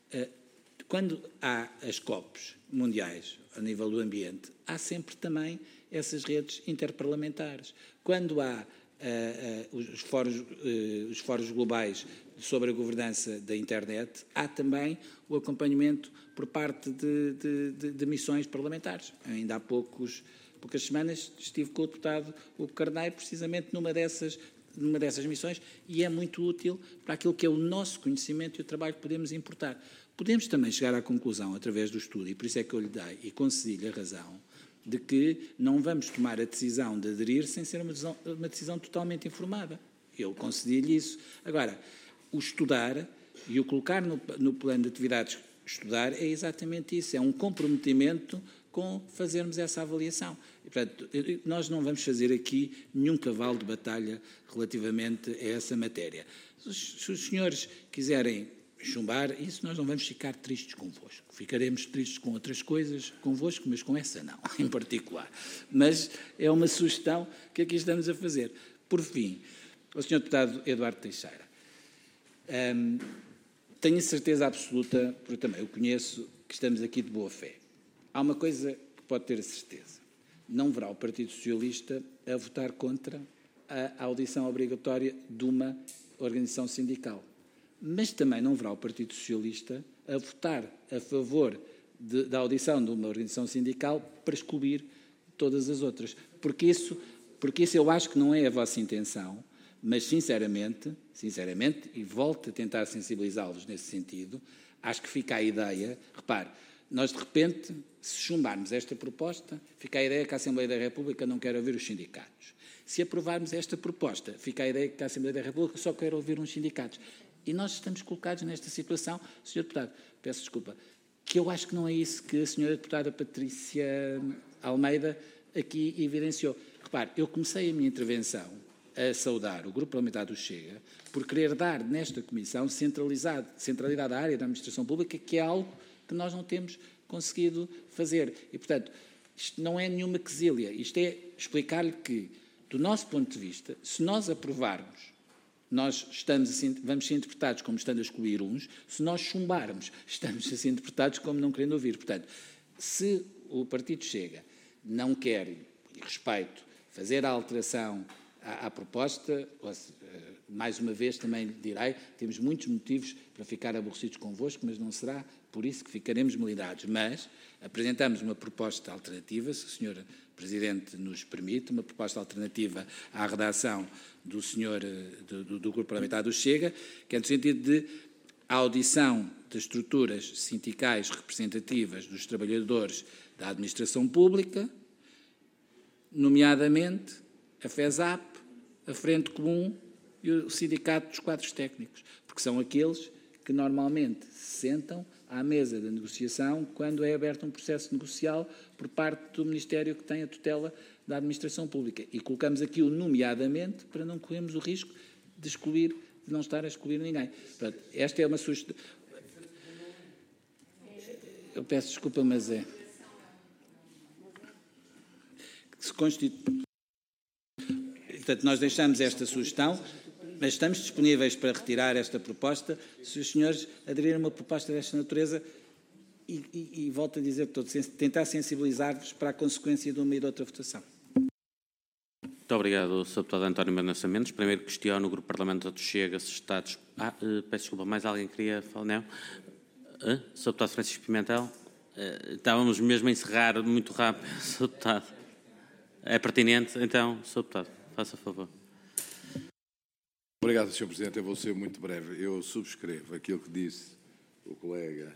quando há as COPs mundiais a nível do ambiente, há sempre também essas redes interparlamentares. Quando há Uh, uh, os, fóruns, uh, os fóruns globais sobre a governança da internet, há também o acompanhamento por parte de, de, de, de missões parlamentares. Ainda há poucos, poucas semanas estive com o deputado Hugo Carneiro precisamente numa dessas, numa dessas missões e é muito útil para aquilo que é o nosso conhecimento e o trabalho que podemos importar. Podemos também chegar à conclusão, através do estudo, e por isso é que eu lhe dei e concedi-lhe a razão, de que não vamos tomar a decisão de aderir sem ser uma decisão, uma decisão totalmente informada. Eu concedi-lhe isso. Agora, o estudar e o colocar no, no plano de atividades estudar é exatamente isso, é um comprometimento com fazermos essa avaliação. E, portanto, nós não vamos fazer aqui nenhum cavalo de batalha relativamente a essa matéria. Se os senhores quiserem chumbar, isso nós não vamos ficar tristes convosco. Ficaremos tristes com outras coisas convosco, mas com essa não, em particular. Mas é uma sugestão que aqui estamos a fazer. Por fim, ao senhor deputado Eduardo Teixeira, hum, tenho certeza absoluta, porque também o conheço, que estamos aqui de boa fé. Há uma coisa que pode ter a certeza. Não verá o Partido Socialista a votar contra a audição obrigatória de uma organização sindical. Mas também não verá o Partido Socialista a votar a favor de, da audição de uma organização sindical para excluir todas as outras. Porque isso, porque isso eu acho que não é a vossa intenção, mas sinceramente, sinceramente, e volto a tentar sensibilizá-los nesse sentido, acho que fica a ideia, repare, nós de repente, se chumbarmos esta proposta, fica a ideia que a Assembleia da República não quer ouvir os sindicatos. Se aprovarmos esta proposta, fica a ideia que a Assembleia da República só quer ouvir uns sindicatos. E nós estamos colocados nesta situação, senhor Deputado, peço desculpa, que eu acho que não é isso que a senhora Deputada Patrícia Almeida aqui evidenciou. Repare, eu comecei a minha intervenção a saudar o Grupo Parlamentar do Chega por querer dar nesta Comissão centralidade à área da administração pública, que é algo que nós não temos conseguido fazer. E, portanto, isto não é nenhuma quesília, isto é explicar-lhe que, do nosso ponto de vista, se nós aprovarmos, nós estamos assim, vamos ser interpretados como estando a excluir uns, se nós chumbarmos, estamos a ser interpretados como não querendo ouvir. Portanto, se o Partido Chega não quer, e respeito, fazer a alteração à, à proposta, mais uma vez também lhe direi, temos muitos motivos para ficar aborrecidos convosco, mas não será por isso que ficaremos melindrados. Mas apresentamos uma proposta alternativa, se o senhor Presidente nos permite, uma proposta alternativa à redação do senhor do, do Grupo Parlamentar do Chega, que é no sentido de a audição das estruturas sindicais representativas dos trabalhadores da administração pública, nomeadamente a FESAP, a Frente Comum e o Sindicato dos Quadros Técnicos, porque são aqueles que normalmente se sentam à mesa da negociação quando é aberto um processo negocial por parte do Ministério que tem a tutela da administração pública. E colocamos aqui o nomeadamente para não corrermos o risco de excluir, de não estar a excluir ninguém. Portanto, esta é uma sugestão. Eu peço desculpa, mas é... Se constitui... Portanto, nós deixamos esta sugestão, mas estamos disponíveis para retirar esta proposta se os senhores aderirem a uma proposta desta natureza e, e, e volto a dizer, todo, tentar sensibilizar-vos para a consequência de uma e de outra votação. Muito obrigado, senhor Deputado António Mendonça Mendes. Primeiro questiono o Grupo Parlamentar do Chega se está... Ah, uh, peço desculpa, mais alguém queria falar? Não? Uh, senhor Deputado Francisco Pimentel? Uh, estávamos mesmo a encerrar muito rápido, senhor Deputado. É pertinente? Então, senhor Deputado, faça favor. Obrigado, senhor Presidente. Eu vou ser muito breve. Eu subscrevo aquilo que disse o colega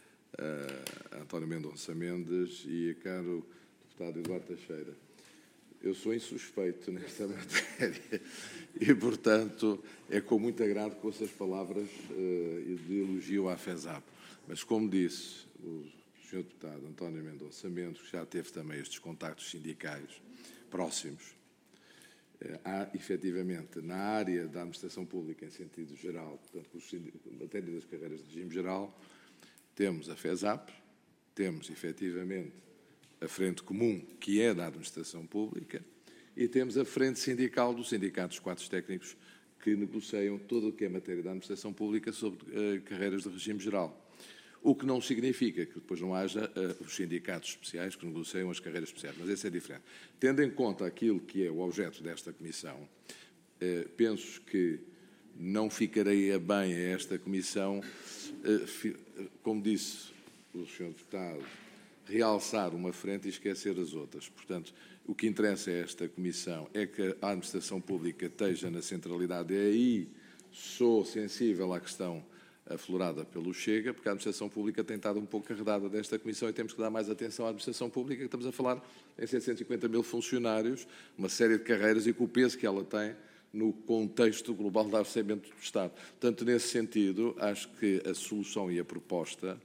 uh, António Mendonça Mendes e a caro deputado Eduardo Teixeira. Eu sou insuspeito nesta matéria e, portanto, é com muito agrado que ouço as palavras uh, de elogio à FESAP. Mas, como disse o senhor deputado António Mendonça Mendes, que já teve também estes contactos sindicais próximos, há, efetivamente, na área da administração pública, em sentido geral, portanto, com a matéria das carreiras de regime geral, temos a FESAP, temos, efetivamente, a Frente Comum, que é da administração pública, e temos a Frente Sindical dos Sindicatos dos Quadros Técnicos, que negociam todo o que é matéria da administração pública sobre uh, carreiras de regime geral. O que não significa que depois não haja uh, os sindicatos especiais que negociam as carreiras especiais, mas esse é diferente. Tendo em conta aquilo que é o objeto desta comissão, uh, penso que não ficaria bem a esta comissão, uh, fi, como disse o senhor deputado, realçar uma frente e esquecer as outras. Portanto, o que interessa a esta comissão é que a administração pública esteja na centralidade, e aí sou sensível à questão aflorada pelo Chega, porque a administração pública tem estado um pouco arredada desta comissão e temos que dar mais atenção à administração pública, que estamos a falar em setecentos e cinquenta mil funcionários, uma série de carreiras e com o peso que ela tem no contexto global do orçamento do Estado. Portanto, nesse sentido, acho que a solução e a proposta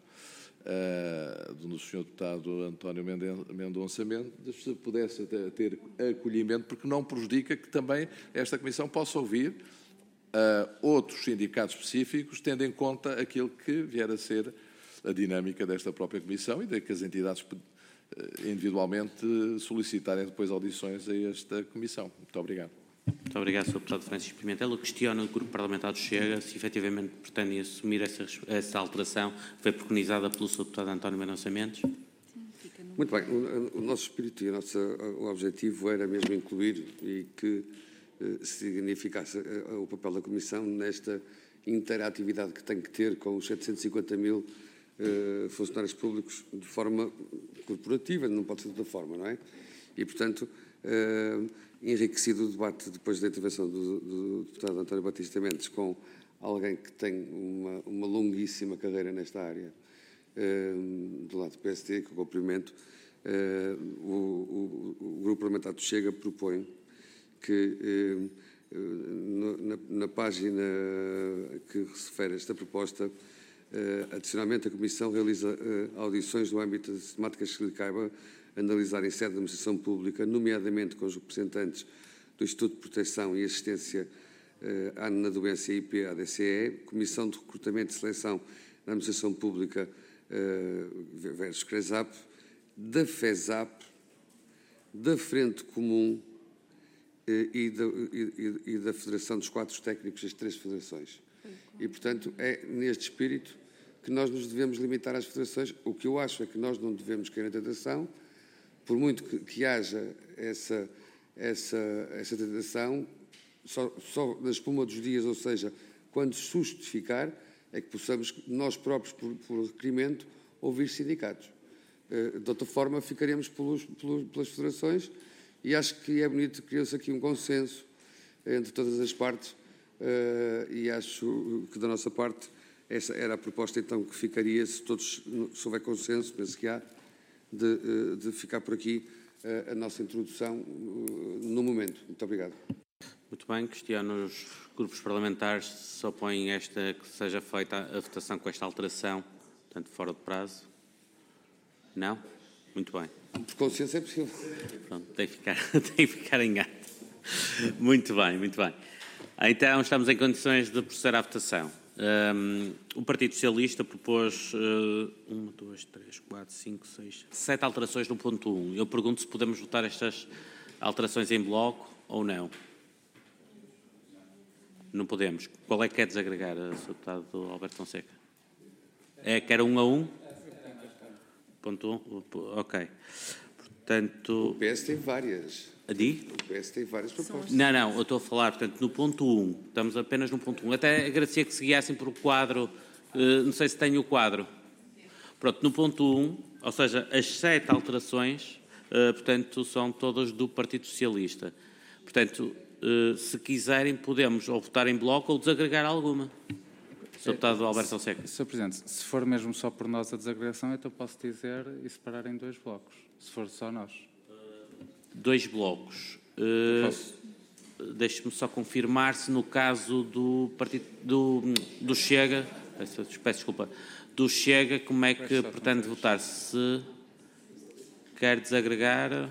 uh, do senhor deputado António Mendonça Mendes se pudesse ter acolhimento, porque não prejudica que também esta comissão possa ouvir Uh, outros sindicatos específicos, tendo em conta aquilo que vier a ser a dinâmica desta própria comissão e de que as entidades uh, individualmente solicitarem depois audições a esta comissão. Muito obrigado. Muito obrigado, senhor Deputado Francisco Pimentel. Eu questiono o Grupo Parlamentar do Chega se efetivamente pretendem assumir essa, essa alteração que foi preconizada pelo senhor Deputado António Mendonça Mendes. Muito bem. O, o nosso espírito e o nosso o objetivo era mesmo incluir e que significasse o papel da Comissão nesta interatividade que tem que ter com os setecentos e cinquenta mil uh, funcionários públicos de forma corporativa, não pode ser de outra forma, não é? E, portanto, uh, enriquecido o debate depois da intervenção do, do deputado António Batista Mendes com alguém que tem uma, uma longuíssima carreira nesta área, uh, do lado do P S D, que eu cumprimento, uh, o, o, o Grupo Parlamentar do Chega propõe que eh, na, na página que se refere a esta proposta, eh, adicionalmente a Comissão realiza eh, audições no âmbito das temáticas que lhe caiba analisar em sede da administração pública, nomeadamente com os representantes do Instituto de Proteção e Assistência eh, na Doença I P A D C E, Comissão de Recrutamento e Seleção na Administração Pública eh, versus CRESAP, da FESAP, da Frente Comum E da, e, e da Federação dos Quadros Técnicos, as três federações. E, portanto, é neste espírito que nós nos devemos limitar às federações. O que eu acho é que nós não devemos cair na tentação, por muito que, que haja essa, essa, essa tentação, só, só na espuma dos dias, ou seja, quando se justificar, é que possamos, nós próprios, por, por requerimento, ouvir sindicatos. De outra forma, ficaremos pelos, pelos, pelas federações. E acho que é bonito que criou-se aqui um consenso entre todas as partes uh, e acho que da nossa parte Essa era a proposta, então, que ficaria, se todos, se houver consenso, penso que há, de, de ficar por aqui a, a nossa introdução no momento. Muito obrigado. Muito bem, questiono os grupos parlamentares se se opõem a esta, que seja feita a votação com esta alteração, portanto, fora de prazo. Não? Muito bem. Por consciência é possível. Pronto, tem que ficar, tem que ficar em gato. Muito bem, muito bem. Então, estamos em condições de proceder à votação. Um, o Partido Socialista propôs uh, uma, duas, três, quatro, cinco, seis, sete alterações no ponto um. Eu pergunto se podemos votar estas alterações em bloco ou não. Não podemos. Qual é que quer desagregar, senhor Deputado Alberto Fonseca? É que era um a um? Ponto um? Ok. Portanto... O P S tem várias. Adi? O P S tem várias propostas. Não, não, eu estou a falar, portanto, no ponto um. Estamos apenas no ponto um. Até agradecia que se guiassem por o quadro. Uh, não sei se tenho o quadro. Pronto, no ponto um, ou seja, as sete alterações, uh, portanto, são todas do Partido Socialista. Portanto, uh, se quiserem, podemos ou votar em bloco ou desagregar alguma. senhor Deputado Alberto Fonseca. senhor Presidente, se for mesmo só por nós a desagregação, então posso dizer e separar em dois blocos, se for só nós. Dois blocos. Uh, Deixe-me só confirmar se no caso do partido do, do Chega, peço, peço desculpa, do Chega, como é que pretende votar? Se quer desagregar.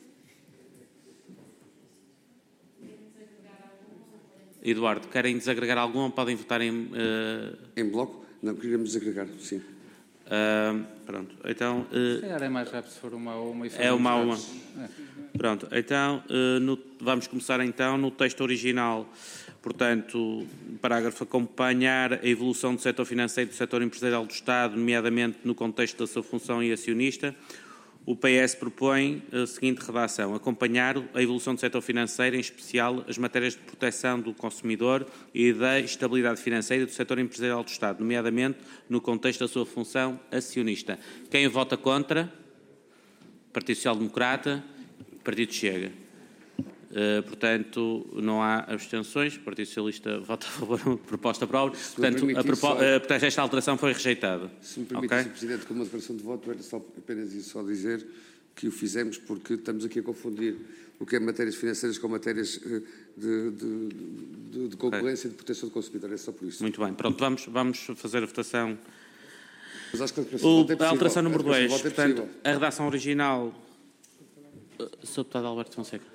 Eduardo, querem desagregar algum ou podem votar em... Uh... Em bloco? Não, queríamos desagregar, sim. Uh, pronto, então... Uh... Se calhar é mais rápido se for uma a uma e for É uma a uma. É. Pronto, então, uh, no, vamos começar então no texto original. Portanto, parágrafo acompanhar a evolução do setor financeiro e do setor empresarial do Estado, nomeadamente no contexto da sua função e acionista. O P S propõe a seguinte redação: acompanhar a evolução do setor financeiro, em especial as matérias de proteção do consumidor e da estabilidade financeira do setor empresarial do Estado, nomeadamente no contexto da sua função acionista. Quem vota contra? Partido Social Democrata, Partido Chega. Uh, portanto, não há abstenções. O Partido Socialista vota a favor da proposta própria. Portanto, a propo só... uh, portanto, esta alteração foi rejeitada. Se me permite, okay? senhor Presidente, com uma declaração de voto, era só, apenas isso só dizer que o fizemos porque estamos aqui a confundir o que é matérias financeiras com matérias de, de, de, de concorrência okay. e de proteção do consumidor. É só por isso. Muito bem. Pronto, vamos, vamos fazer a votação. Mas acho que a, declaração o, de voto é a alteração número dois. É portanto, a redação original... senhor Deputado Alberto Fonseca.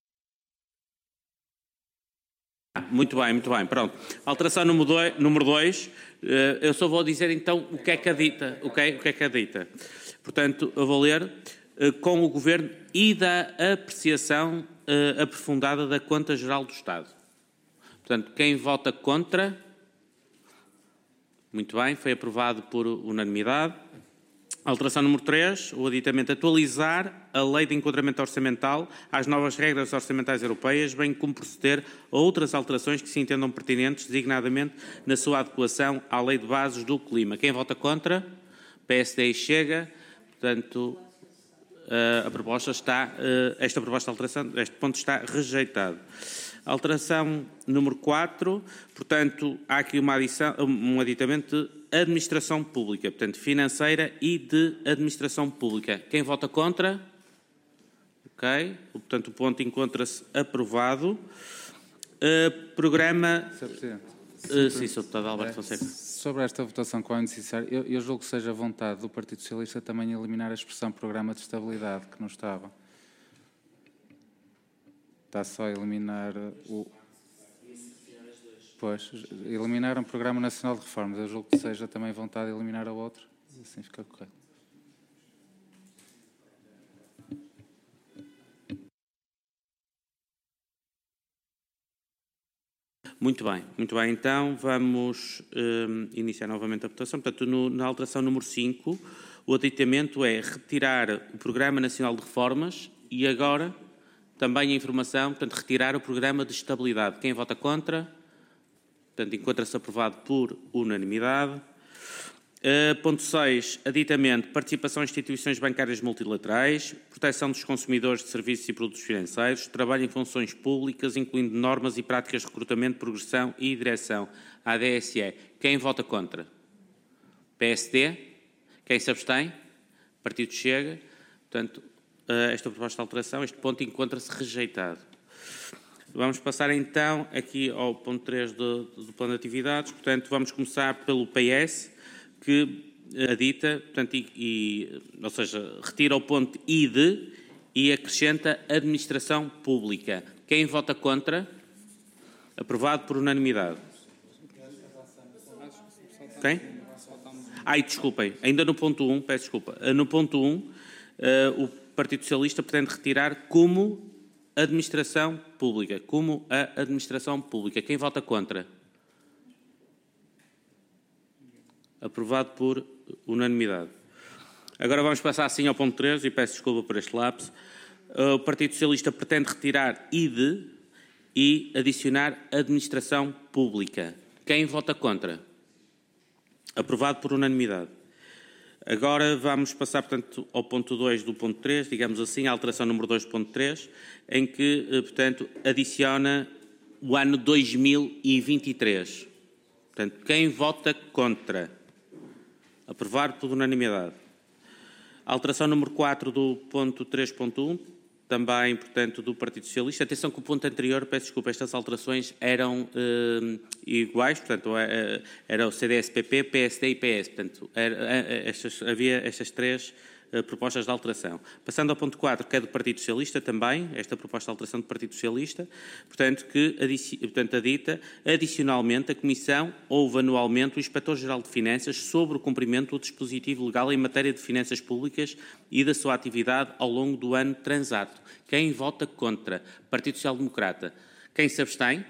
Muito bem, muito bem, pronto. Alteração número dois, eu só vou dizer então o que é que a dita, o que é, o que é que a dita. Portanto, eu vou ler com o Governo e da apreciação aprofundada da Conta Geral do Estado. Portanto, quem vota contra, muito bem, foi aprovado por unanimidade. Alteração número três, o aditamento atualizar a Lei de Enquadramento Orçamental às novas regras orçamentais europeias, bem como proceder a outras alterações que se entendam pertinentes, designadamente na sua adequação à Lei de Bases do Clima. Quem vota contra? P S D e Chega. Portanto, a proposta está, esta proposta de alteração, este ponto está rejeitado. Alteração número quatro, portanto, há aqui uma adição, um aditamento de administração pública, portanto, financeira e de administração pública. Quem vota contra? Ok. Portanto, o ponto encontra-se aprovado. Uh, programa... senhor Presidente. Uh, sim, senhor Deputado Alberto Fonseca. Sobre esta votação, qual é necessário, eu, eu julgo que seja a vontade do Partido Socialista também eliminar a expressão programa de estabilidade, que não estava. Está só a eliminar o... Pois, eliminaram o Programa Nacional de Reformas. Eu julgo que seja também vontade de eliminar a outra. Assim fica correto. Muito bem, muito bem. Então, vamos um, iniciar novamente a votação. Portanto, no, na alteração número cinco, o aditamento é retirar o Programa Nacional de Reformas e agora também a informação, portanto, retirar o Programa de Estabilidade. Quem vota contra? Portanto, encontra-se aprovado por unanimidade. Uh, ponto seis, aditamento, participação em instituições bancárias multilaterais, proteção dos consumidores de serviços e produtos financeiros, trabalho em funções públicas, incluindo normas e práticas de recrutamento, progressão e direção, A D S E. Quem vota contra? P S D. Quem se abstém? Partido Chega. Portanto, uh, esta proposta de alteração, este ponto encontra-se rejeitado. Vamos passar então aqui ao ponto três do, do plano de atividades. Portanto, vamos começar pelo P S, que adita, portanto, e, e, ou seja, retira o ponto I de e acrescenta administração pública. Quem vota contra? Aprovado por unanimidade. Quem? Ai, desculpem, ainda no ponto um, peço desculpa. No ponto um, uh, o Partido Socialista pretende retirar como administração pública. Como a administração pública. Quem vota contra? Aprovado por unanimidade. Agora vamos passar assim ao ponto três, e peço desculpa por este lapso. O Partido Socialista pretende retirar I de e adicionar administração pública. Quem vota contra? Aprovado por unanimidade. Agora vamos passar, portanto, ao ponto dois do ponto três, digamos assim, a alteração número dois do ponto três, em que, portanto, adiciona o ano dois mil e vinte e três. Portanto, quem vota contra? Aprovado por unanimidade. A alteração número quatro do ponto três ponto um, também, portanto, do Partido Socialista. Atenção que o ponto anterior, peço desculpa, estas alterações eram eh, iguais, portanto, eh, era o C D S P P, P S D e P S. Portanto, era, estas, havia estas três eh, propostas de alteração. Passando ao ponto quatro, que é do Partido Socialista também, esta proposta de alteração do Partido Socialista, portanto, que adici, portanto, adita, adicionalmente, a Comissão ouve anualmente o Inspetor-Geral de Finanças sobre o cumprimento do dispositivo legal em matéria de finanças públicas e da sua atividade ao longo do ano transato. Quem vota contra? Partido Social Democrata. Quem se abstém?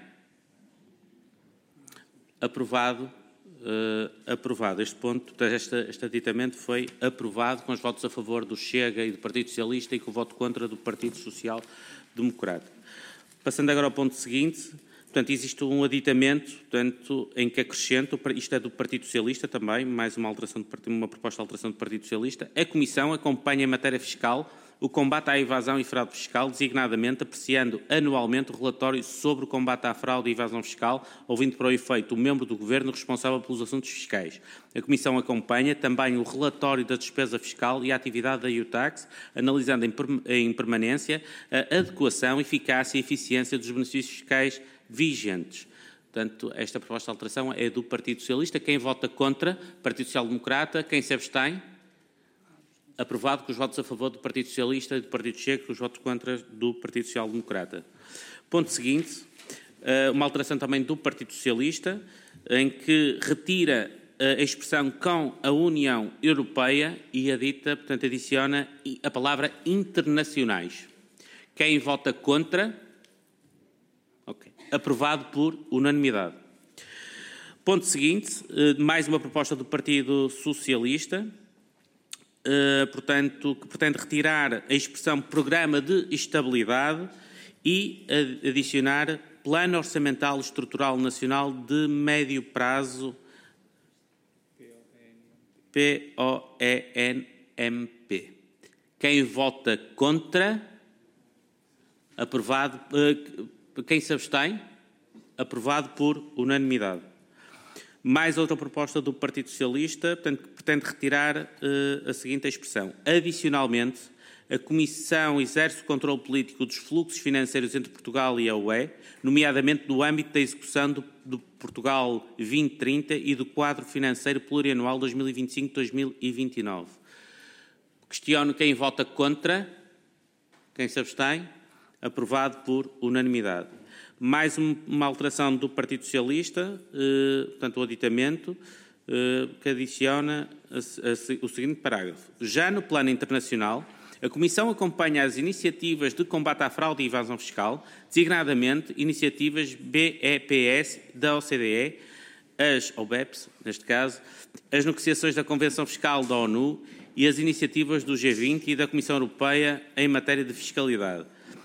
Aprovado. Uh, aprovado. Este ponto, este, este aditamento foi aprovado com os votos a favor do Chega e do Partido Socialista e com o voto contra do Partido Social Democrata. Passando agora ao ponto seguinte, portanto, existe um aditamento, portanto, em que acrescento, isto é do Partido Socialista também, mais uma, alteração de, uma proposta de alteração do Partido Socialista, a Comissão acompanha em matéria fiscal o combate à evasão e fraude fiscal, designadamente apreciando anualmente o relatório sobre o combate à fraude e evasão fiscal, ouvindo para o efeito o membro do Governo responsável pelos assuntos fiscais. A Comissão acompanha também o relatório da despesa fiscal e a atividade da U TAX, analisando em permanência a adequação, eficácia e eficiência dos benefícios fiscais vigentes. Portanto, esta proposta de alteração é do Partido Socialista. Quem vota contra? Partido Social Democrata. Quem se abstém? Aprovado com os votos a favor do Partido Socialista e do Partido Chega, com os votos contra do Partido Social Democrata. Ponto seguinte, uma alteração também do Partido Socialista, em que retira a expressão com a União Europeia e adita, portanto, adiciona a palavra internacionais. Quem vota contra? Ok. Aprovado por unanimidade. Ponto seguinte, mais uma proposta do Partido Socialista, Uh, portanto, que pretende retirar a expressão Programa de Estabilidade e adicionar Plano Orçamental Estrutural Nacional de Médio Prazo, P O E N M P. Quem vota contra? Aprovado. Uh, quem se abstém? Aprovado por unanimidade. Mais outra proposta do Partido Socialista, portanto, que pretende retirar uh, a seguinte expressão. Adicionalmente, a Comissão exerce o controle político dos fluxos financeiros entre Portugal e a U E, nomeadamente no âmbito da execução do, do Portugal vinte trinta e do quadro financeiro plurianual dois mil e vinte e cinco a dois mil e vinte e nove. Questiono quem vota contra, quem se abstém. Aprovado por unanimidade. Mais uma alteração do Partido Socialista, eh, portanto, o aditamento, eh, que adiciona a, a, o seguinte parágrafo. Já no plano internacional, a Comissão acompanha as iniciativas de combate à fraude e evasão fiscal, designadamente iniciativas B E P S da O C D E, as, ou B E P S, neste caso, as negociações da Convenção Fiscal da ONU e as iniciativas do G vinte e da Comissão Europeia em matéria de fiscalidade.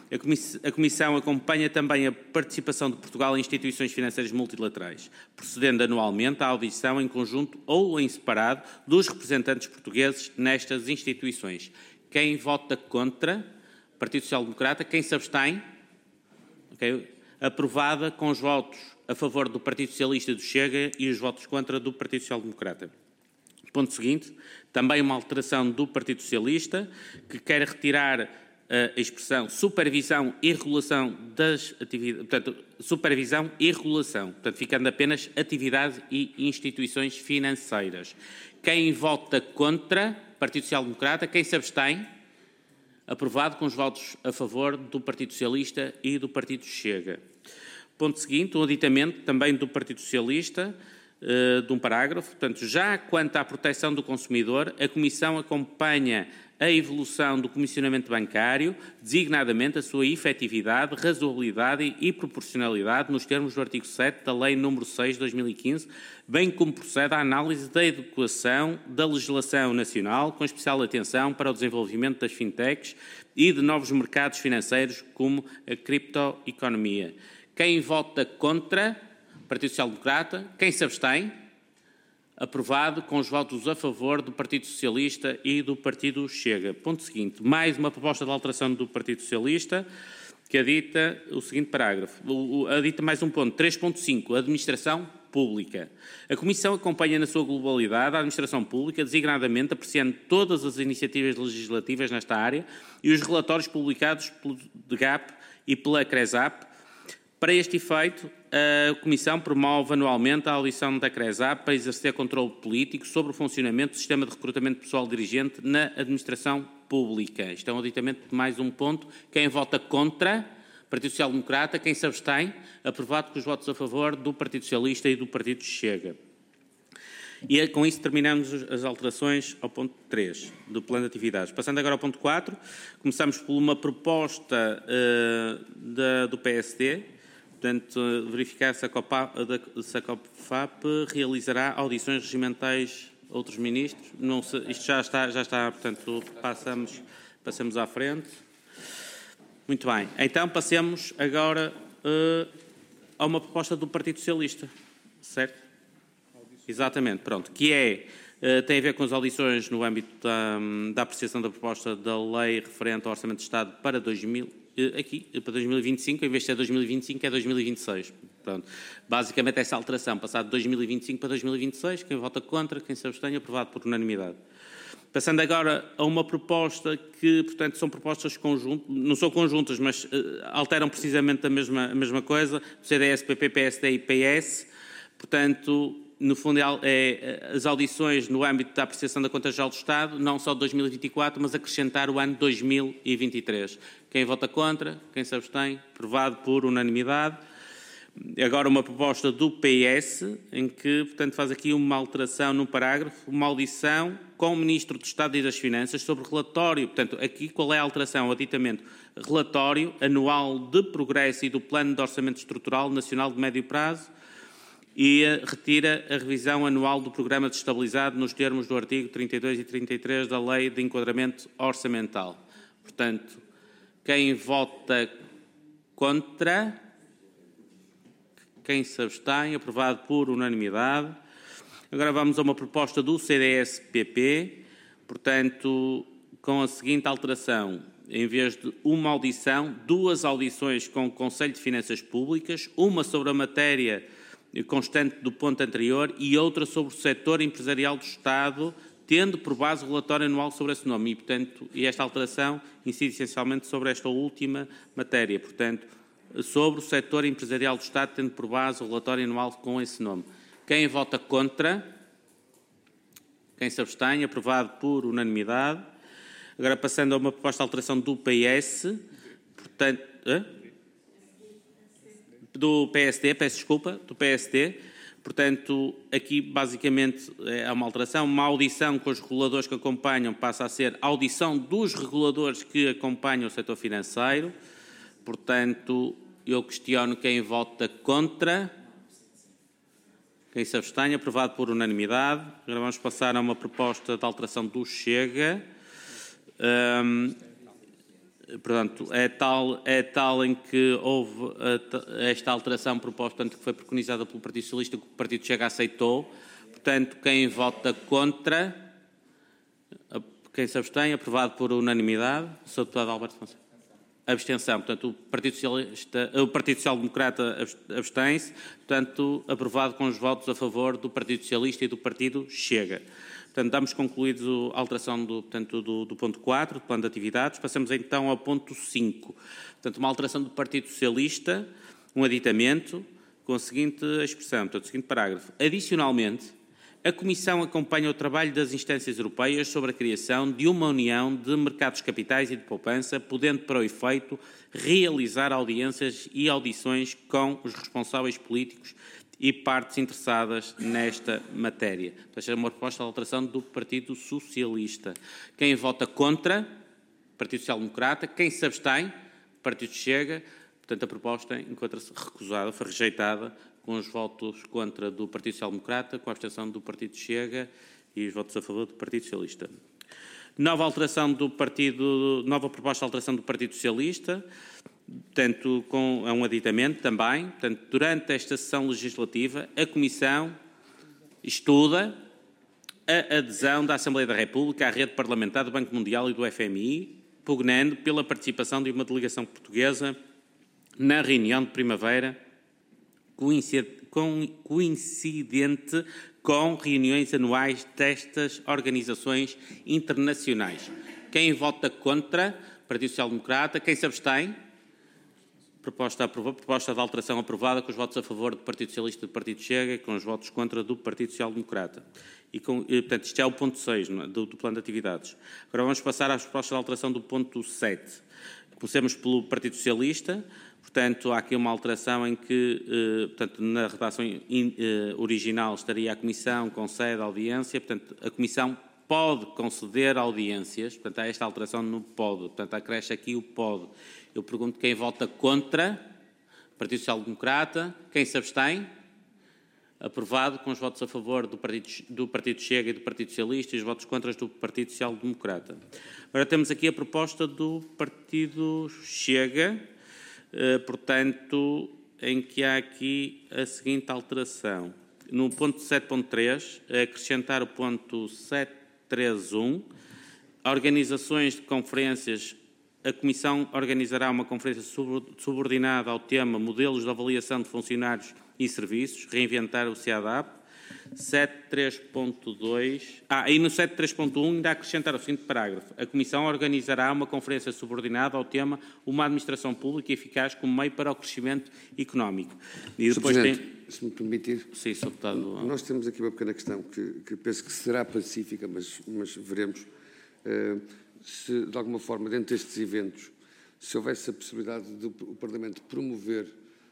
A Comissão acompanha também a participação de Portugal em instituições financeiras multilaterais, procedendo anualmente à audição em conjunto ou em separado dos representantes portugueses nestas instituições. Quem vota contra? Partido Social Democrata. Quem se abstém? Okay. Aprovada com os votos a favor do Partido Socialista e do Chega e os votos contra do Partido Social Democrata. Ponto seguinte, também uma alteração do Partido Socialista, que quer retirar a expressão supervisão e regulação das atividades, portanto, supervisão e regulação, portanto, ficando apenas atividades e instituições financeiras. Quem vota contra? Partido Social Democrata. Quem se abstém? Aprovado com os votos a favor do Partido Socialista e do Partido Chega. Ponto seguinte, um aditamento também do Partido Socialista, uh, de um parágrafo. Portanto, já quanto à proteção do consumidor, a Comissão acompanha a evolução do comissionamento bancário, designadamente a sua efetividade, razoabilidade e proporcionalidade nos termos do artigo sete da Lei número seis de dois mil e quinze, bem como procede à análise da adequação da legislação nacional, com especial atenção para o desenvolvimento das fintechs e de novos mercados financeiros, como a criptoeconomia. Quem vota contra? Partido Social Democrata. Quem se abstém? Aprovado com os votos a favor do Partido Socialista e do Partido Chega. Ponto seguinte, mais uma proposta de alteração do Partido Socialista, que adita o seguinte parágrafo, adita mais um ponto, três ponto cinco, Administração Pública. A Comissão acompanha na sua globalidade a Administração Pública, designadamente apreciando todas as iniciativas legislativas nesta área e os relatórios publicados pelo D G A P e pela CRESAP. Para este efeito, a Comissão promove anualmente a audição da CRESAP para exercer controle político sobre o funcionamento do sistema de recrutamento de pessoal dirigente na administração pública. Isto é um auditamento de mais um ponto. Quem vota contra? Partido Social Democrata. Quem se abstém? Aprovado com os votos a favor do Partido Socialista e do Partido Chega. E com isso terminamos as alterações ao ponto três do Plano de Atividades. Passando agora ao ponto quatro, começamos por uma proposta uh, da, do P S D. Portanto, verificar se a COPAP realizará audições regimentais a outros ministros. Não se, isto já está, já está, portanto, passamos, passamos à frente. Muito bem. Então, passemos agora uh, a uma proposta do Partido Socialista, certo? Exatamente, pronto. Que é, uh, tem a ver com as audições no âmbito da, da apreciação da proposta da lei referente ao Orçamento de Estado para dois mil aqui, para dois mil e vinte e cinco, em vez de ser dois mil e vinte e cinco, é dois mil e vinte e seis. Pronto. Basicamente, essa alteração, passado de dois mil e vinte e cinco para dois mil e vinte e seis, quem vota contra, quem se abstém, aprovado por unanimidade. Passando agora a uma proposta que, portanto, são propostas conjuntas, não são conjuntas, mas uh, alteram precisamente a mesma, a mesma coisa, C D S, P P, P S D e P S. Portanto, no fundo, é as audições no âmbito da apreciação da Conta Geral do Estado, não só de dois mil e vinte e quatro, mas acrescentar o ano dois mil e vinte e três. Quem vota contra, quem se abstém, aprovado por unanimidade. Agora uma proposta do P S, em que, portanto, faz aqui uma alteração no parágrafo, uma audição com o Ministro do Estado e das Finanças sobre relatório. Portanto, aqui qual é a alteração? O aditamento. Relatório anual de progresso e do Plano de Orçamento Estrutural Nacional de Médio Prazo, e retira a revisão anual do Programa de Estabilidade nos termos do artigo trinta e dois e trinta e três da Lei de Enquadramento Orçamental. Portanto, quem vota contra, quem se abstém, aprovado por unanimidade. Agora vamos a uma proposta do C D S P P, portanto, com a seguinte alteração. Em vez de uma audição, duas audições com o Conselho de Finanças Públicas, uma sobre a matéria constante do ponto anterior e outra sobre o setor empresarial do Estado, tendo por base o relatório anual sobre esse nome. E, portanto, e esta alteração incide essencialmente sobre esta última matéria. Portanto, sobre o setor empresarial do Estado, tendo por base o relatório anual com esse nome. Quem vota contra? Quem se abstém? Aprovado por unanimidade. Agora, passando a uma proposta de alteração do P S, portanto... Eh? Do P S D, peço desculpa, do P S D. Portanto, aqui basicamente é uma alteração, uma audição com os reguladores que acompanham passa a ser audição dos reguladores que acompanham o setor financeiro. Portanto, eu questiono quem vota contra, quem se abstém, aprovado por unanimidade. Agora vamos passar a uma proposta de alteração do Chega. Um, Portanto, é tal, é tal em que houve esta alteração proposta, portanto, que foi preconizada pelo Partido Socialista, que o Partido Chega aceitou. Portanto, quem vota contra, quem se abstém, aprovado por unanimidade. senhor Deputado Alberto Fonseca. Abstenção. Portanto, o Partido Socialista, o Partido Social Democrata abstém-se. Portanto, aprovado com os votos a favor do Partido Socialista e do Partido Chega. Portanto, damos concluídos a alteração do, portanto, do, do ponto quatro, do plano de atividades. Passamos então ao ponto cinco. Portanto, uma alteração do Partido Socialista, um aditamento, com a seguinte expressão, portanto, o seguinte parágrafo. Adicionalmente, a Comissão acompanha o trabalho das instâncias europeias sobre a criação de uma união de mercados capitais e de poupança, podendo, para o efeito, realizar audiências e audições com os responsáveis políticos e partes interessadas nesta matéria. Esta é uma proposta de alteração do Partido Socialista. Quem vota contra? Partido Social Democrata. Quem se abstém? Partido Chega. Portanto, a proposta encontra-se recusada, foi rejeitada, com os votos contra do Partido Social Democrata, com a abstenção do Partido Chega e os votos a favor do Partido Socialista. Nova alteração do Partido, nova proposta de alteração do Partido Socialista. Portanto, com é um aditamento também. Portanto, durante esta sessão legislativa, a Comissão estuda a adesão da Assembleia da República à rede parlamentar do Banco Mundial e do F M I, pugnando pela participação de uma delegação portuguesa na reunião de primavera, coincidente com reuniões anuais destas organizações internacionais. Quem vota contra? Partido Social Democrata. Quem se abstém? Proposta, proposta de alteração aprovada, com os votos a favor do Partido Socialista e do Partido Chega e com os votos contra do Partido Social Democrata. E, com, e portanto, isto é o ponto seis é? do, do plano de atividades. Agora vamos passar às propostas de alteração do ponto sete. Comecemos pelo Partido Socialista. Portanto, há aqui uma alteração em que, eh, portanto, na redação in, eh, original estaria a Comissão concede audiência. Portanto, a Comissão pode conceder audiências. Portanto, há esta alteração no pode. Portanto, acresce aqui o pode. Eu pergunto quem vota contra. Partido Social Democrata. Quem se abstém? Aprovado com os votos a favor do Partido, do Partido Chega e do Partido Socialista e os votos contra do Partido Social Democrata. Agora temos aqui a proposta do Partido Chega, eh, portanto, em que há aqui a seguinte alteração. No ponto sete ponto três, acrescentar o ponto sete três um, organizações de conferências. A Comissão organizará uma conferência subordinada ao tema Modelos de Avaliação de Funcionários e Serviços, reinventar o C A D A P. sete três ponto dois. Ah, e no sete três ponto um ainda acrescentar o seguinte parágrafo. A Comissão organizará uma conferência subordinada ao tema Uma Administração Pública Eficaz como Meio para o Crescimento Económico. E depois tem... Se me permitir, Sim, Senhor Deputado. Nós temos aqui uma pequena questão que, que penso que será pacífica, mas, mas veremos. Uh, se, de alguma forma, dentro destes eventos, se houvesse a possibilidade do Parlamento promover,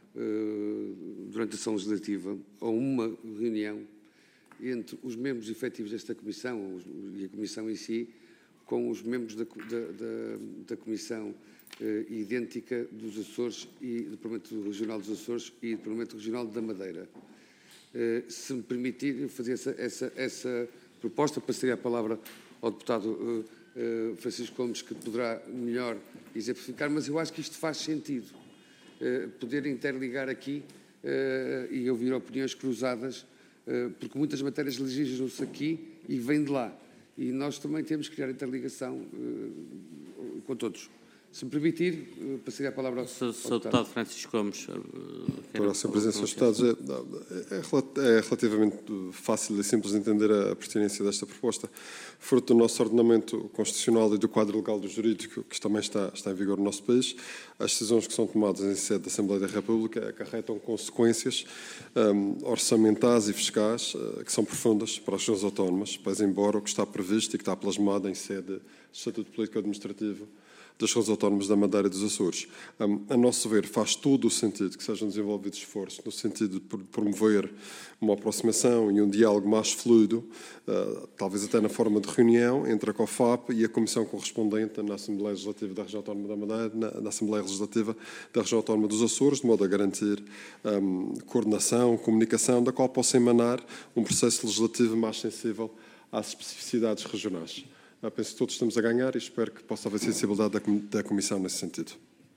uh, durante a sessão legislativa, ou uma reunião entre os membros efetivos desta Comissão e a Comissão em si, com os membros da, da, da, da Comissão uh, idêntica dos Açores e do Parlamento Regional dos Açores e do Parlamento Regional da Madeira. Uh, se me permitir fazer essa, essa, essa proposta, passaria a palavra ao deputado uh, uh, Francisco Gomes, que poderá melhor exemplificar, mas eu acho que isto faz sentido. Uh, poder interligar aqui uh, e ouvir opiniões cruzadas, uh, porque muitas matérias legislam-se aqui e vêm de lá. E nós também temos que criar interligação uh, com todos. Se me permitir, uh, passaria a palavra ao senhor Deputado Francisco Gomes. Para a Sra Presidência dos Estados, é, é, é relativamente fácil e simples de entender a pertinência desta proposta. Fruto do nosso ordenamento constitucional e do quadro legal do jurídico, que também está, está em vigor no nosso país, as decisões que são tomadas em sede da Assembleia da República acarretam consequências um, orçamentais e fiscais uh, que são profundas para as regiões autónomas, pois embora o que está previsto e que está plasmado em sede do Estatuto Político Administrativo das regiões autónomas da Madeira e dos Açores. Um, a nosso ver, faz todo o sentido que sejam desenvolvidos esforços no sentido de promover uma aproximação e um diálogo mais fluido, uh, talvez até na forma de reunião, entre a COFAP e a Comissão correspondente na Assembleia Legislativa da Região Autónoma da Madeira, na, na Assembleia Legislativa da Região Autónoma dos Açores, de modo a garantir um, coordenação, comunicação, da qual possa emanar um processo legislativo mais sensível às especificidades regionais. Uh, penso que todos estamos a ganhar e espero que possa haver sensibilidade da, da Comissão nesse sentido.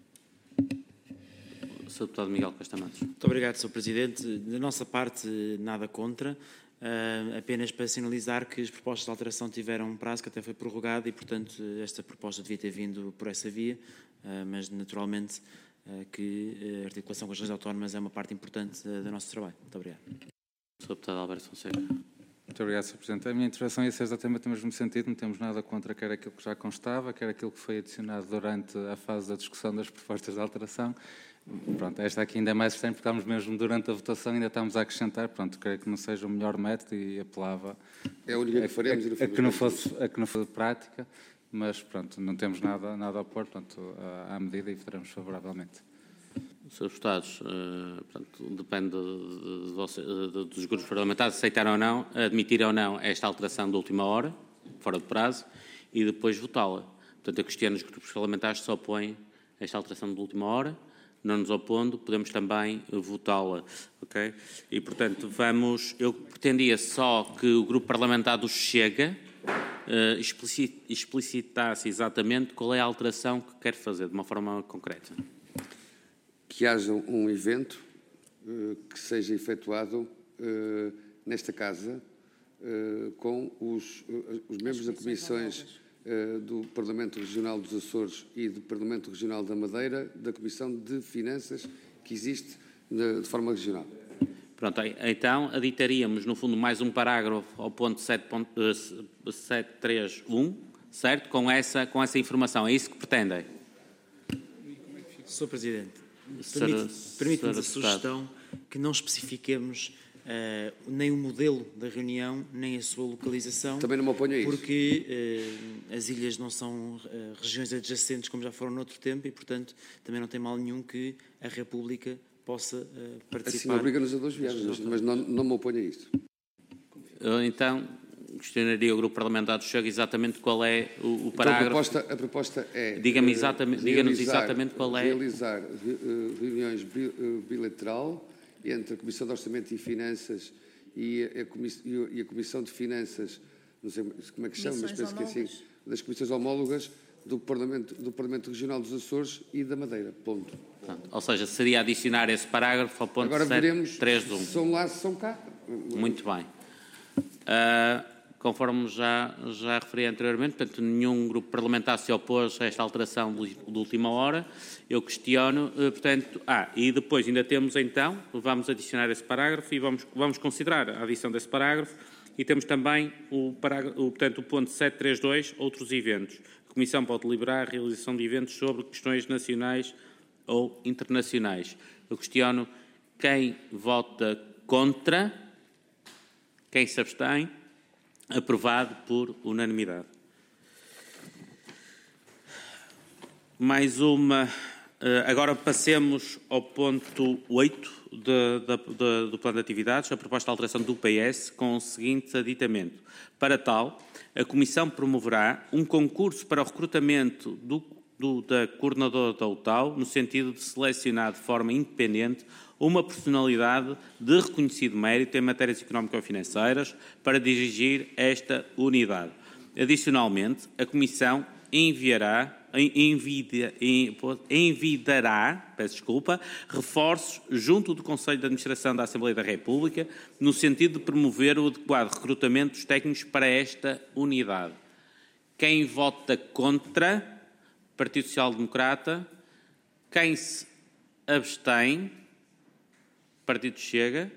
senhor Deputado Miguel Costa Matos. Muito obrigado, senhor Presidente. Da nossa parte, nada contra. Uh, apenas para sinalizar que as propostas de alteração tiveram um prazo que até foi prorrogado e, portanto, esta proposta devia ter vindo por essa via, uh, mas, naturalmente, uh, que a articulação com as regiões autónomas é uma parte importante uh, do nosso trabalho. Muito obrigado. senhor Deputado Alberto Fonseca. Muito obrigado, senhor Presidente. A minha intervenção ia ser exatamente no mesmo sentido, não temos nada contra quer aquilo que já constava, quer aquilo que foi adicionado durante a fase da discussão das propostas de alteração. Pronto, esta aqui ainda é mais estranho, porque estamos mesmo durante a votação, ainda estamos a acrescentar, pronto, creio que não seja o melhor método e apelava é a, única que faremos, a, a, a, que não fosse, a que não fosse prática, mas pronto, não temos nada, nada a opor, portanto, à medida e votaremos favoravelmente. senhores Deputados, uh, portanto, depende de, de você, de, dos grupos parlamentares aceitar ou não, admitir ou não esta alteração de última hora, fora de prazo, e depois votá-la. Portanto, eu questiono os grupos parlamentares que se opõem a esta alteração de última hora. Não nos opondo, podemos também votá-la, ok? E, portanto, vamos... Eu pretendia só que o grupo parlamentar do Chega uh, explicit, explicitasse exatamente qual é a alteração que quer fazer, de uma forma concreta. Que haja um evento uh, que seja efetuado uh, nesta Casa uh, com os, uh, os membros das comissões uh, do Parlamento Regional dos Açores e do Parlamento Regional da Madeira, da Comissão de Finanças que existe de, de forma regional. Pronto, então aditaríamos, no fundo, mais um parágrafo ao ponto sete três um, certo? Com essa, com essa informação. É isso que pretendem? senhor Presidente, permite-nos a sugestão que não especifiquemos uh, nem o modelo da reunião, nem a sua localização. Também não me oponho a isso. Porque uh, as ilhas não são uh, regiões adjacentes como já foram noutro tempo e, portanto, também não tem mal nenhum que a República possa uh, participar. Assim obriga-nos a duas viagens, mas não, não me oponho a isso. Então, questionaria o grupo parlamentar do Chega exatamente qual é o, o parágrafo. Então, a, proposta, a proposta é... Diga-me exatamente, diga-nos exatamente qual é... Realizar reuniões bilateral entre a Comissão de Orçamento e Finanças e a, Comissão, e a Comissão de Finanças, não sei como é que se chama, mas penso que é assim, das comissões homólogas do Parlamento, do Parlamento Regional dos Açores e da Madeira. Ponto. Portanto, ou seja, seria adicionar esse parágrafo ao ponto Agora veremos sete três um. se são lá, se são cá. Muito bem. Uh, conforme já, já referi anteriormente, portanto, nenhum grupo parlamentar se opôs a esta alteração de última hora. Eu questiono, uh, portanto... Ah, e depois ainda temos, então, vamos adicionar esse parágrafo e vamos, vamos considerar a adição desse parágrafo. E temos também o, parágrafo, o, portanto, o ponto sete três dois, outros eventos. A Comissão pode deliberar a realização de eventos sobre questões nacionais ou internacionais. Eu questiono quem vota contra, quem se abstém. Aprovado por unanimidade. Mais uma. Agora passemos ao ponto oito de, de, de, do plano de atividades, a proposta de alteração do P S, com o seguinte aditamento. Para tal, a Comissão promoverá um concurso para o recrutamento do, do, da coordenadora da U T A U, no sentido de selecionar de forma independente uma personalidade de reconhecido mérito em matérias económico-financeiras para dirigir esta unidade. Adicionalmente, a Comissão enviará, envida, envidará, peço desculpa, reforços junto do Conselho de Administração da Assembleia da República, no sentido de promover o adequado recrutamento dos técnicos para esta unidade. Quem vota contra? Partido Social Democrata. Quem se abstém? Partido Chega.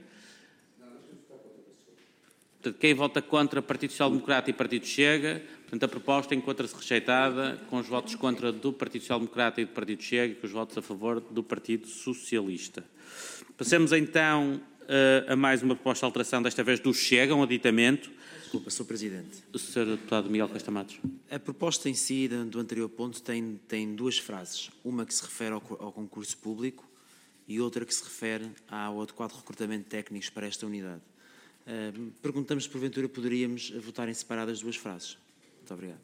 Portanto, quem vota contra Partido Social Democrata e Partido Chega, portanto, a proposta encontra-se rejeitada com os votos contra do Partido Social Democrata e do Partido Chega e com os votos a favor do Partido Socialista. Passemos então a mais uma proposta de alteração, desta vez do Chega, um aditamento. Desculpa, senhor Presidente. O senhor Deputado Miguel Costa Matos. A proposta em si, do anterior ponto, tem, tem duas frases. Uma que se refere ao, ao concurso público e outra que se refere ao adequado recrutamento de técnicos para esta unidade. Uh, perguntamos se porventura poderíamos votar em separado as duas frases. Muito obrigado.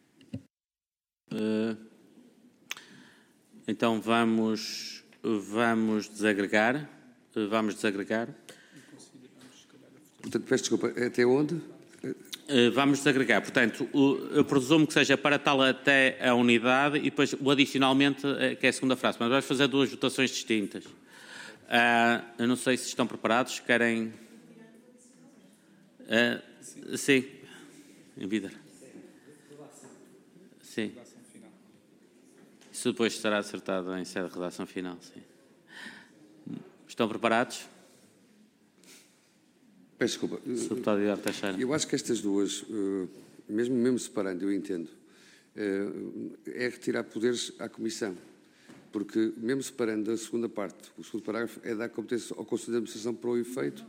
Uh, então vamos, vamos desagregar. Uh, vamos desagregar. Portanto, peço desculpa, até onde? Vamos desagregar. Portanto, o, eu presumo que seja para tal até a unidade e depois o adicionalmente, que é a segunda frase. Mas vamos fazer duas votações distintas. Uh, eu não sei se estão preparados. Querem... Uh, sim. Em vida. Sim. Isso depois será acertado em sede de redação final. Sim. Estão preparados? Peço desculpa. Deputado Eduardo Teixeira. Eu acho que estas duas, mesmo, mesmo separando, eu entendo, é retirar poderes à Comissão. Porque, mesmo separando a segunda parte, o segundo parágrafo é dar competência ao Conselho de Administração para o efeito,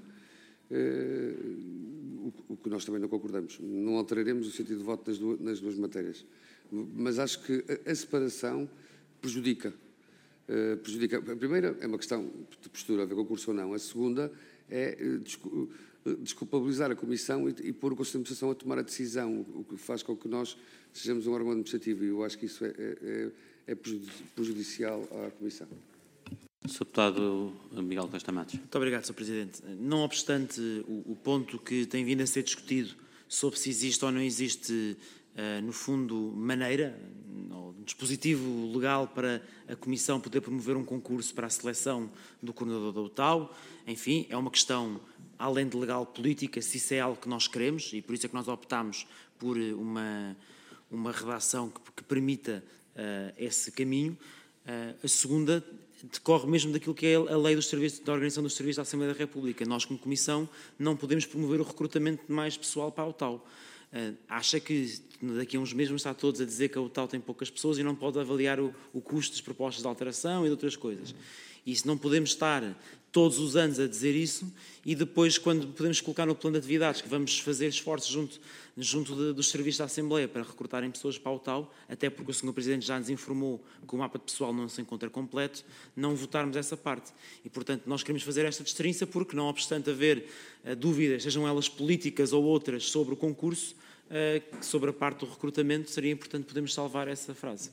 o que nós também não concordamos. Não alteraremos o sentido de voto nas duas, nas duas matérias. Mas acho que a separação prejudica. prejudica. A primeira é uma questão de postura, a ver concurso ou não. A segunda é desculpabilizar a Comissão e, e pôr o Conselho de Administração a tomar a decisão, o que faz com que nós sejamos um órgão administrativo, e eu acho que isso é, é, é prejudicial à Comissão. senhor Deputado Miguel Costa Matos. Muito obrigado, senhor Presidente. Não obstante o, o ponto que tem vindo a ser discutido sobre se existe ou não existe, uh, no fundo, maneira, ou dispositivo legal para a Comissão poder promover um concurso para a seleção do coordenador da U T A U, enfim, é uma questão, além de legal, política, se isso é algo que nós queremos, e por isso é que nós optámos por uma, uma redação que, que permita uh, esse caminho. Uh, a segunda decorre mesmo daquilo que é a lei dos serviços, da Organização dos Serviços da Assembleia da República. Nós, como Comissão, não podemos promover o recrutamento de mais pessoal para a U T A U. Uh, acha que daqui a uns meses vamos estar todos a dizer que a U T A U tem poucas pessoas e não pode avaliar o, o custo das propostas de alteração e de outras coisas. E se não podemos estar todos os anos a dizer isso e depois, quando podemos colocar no plano de atividades que vamos fazer esforços junto, junto de, dos serviços da Assembleia para recrutarem pessoas para a U T A U, até porque o senhor Presidente já nos informou que o mapa de pessoal não se encontra completo, não votarmos essa parte. E, portanto, nós queremos fazer esta distinção porque, não obstante haver uh, dúvidas, sejam elas políticas ou outras, sobre o concurso, uh, sobre a parte do recrutamento, seria importante podermos salvar essa frase.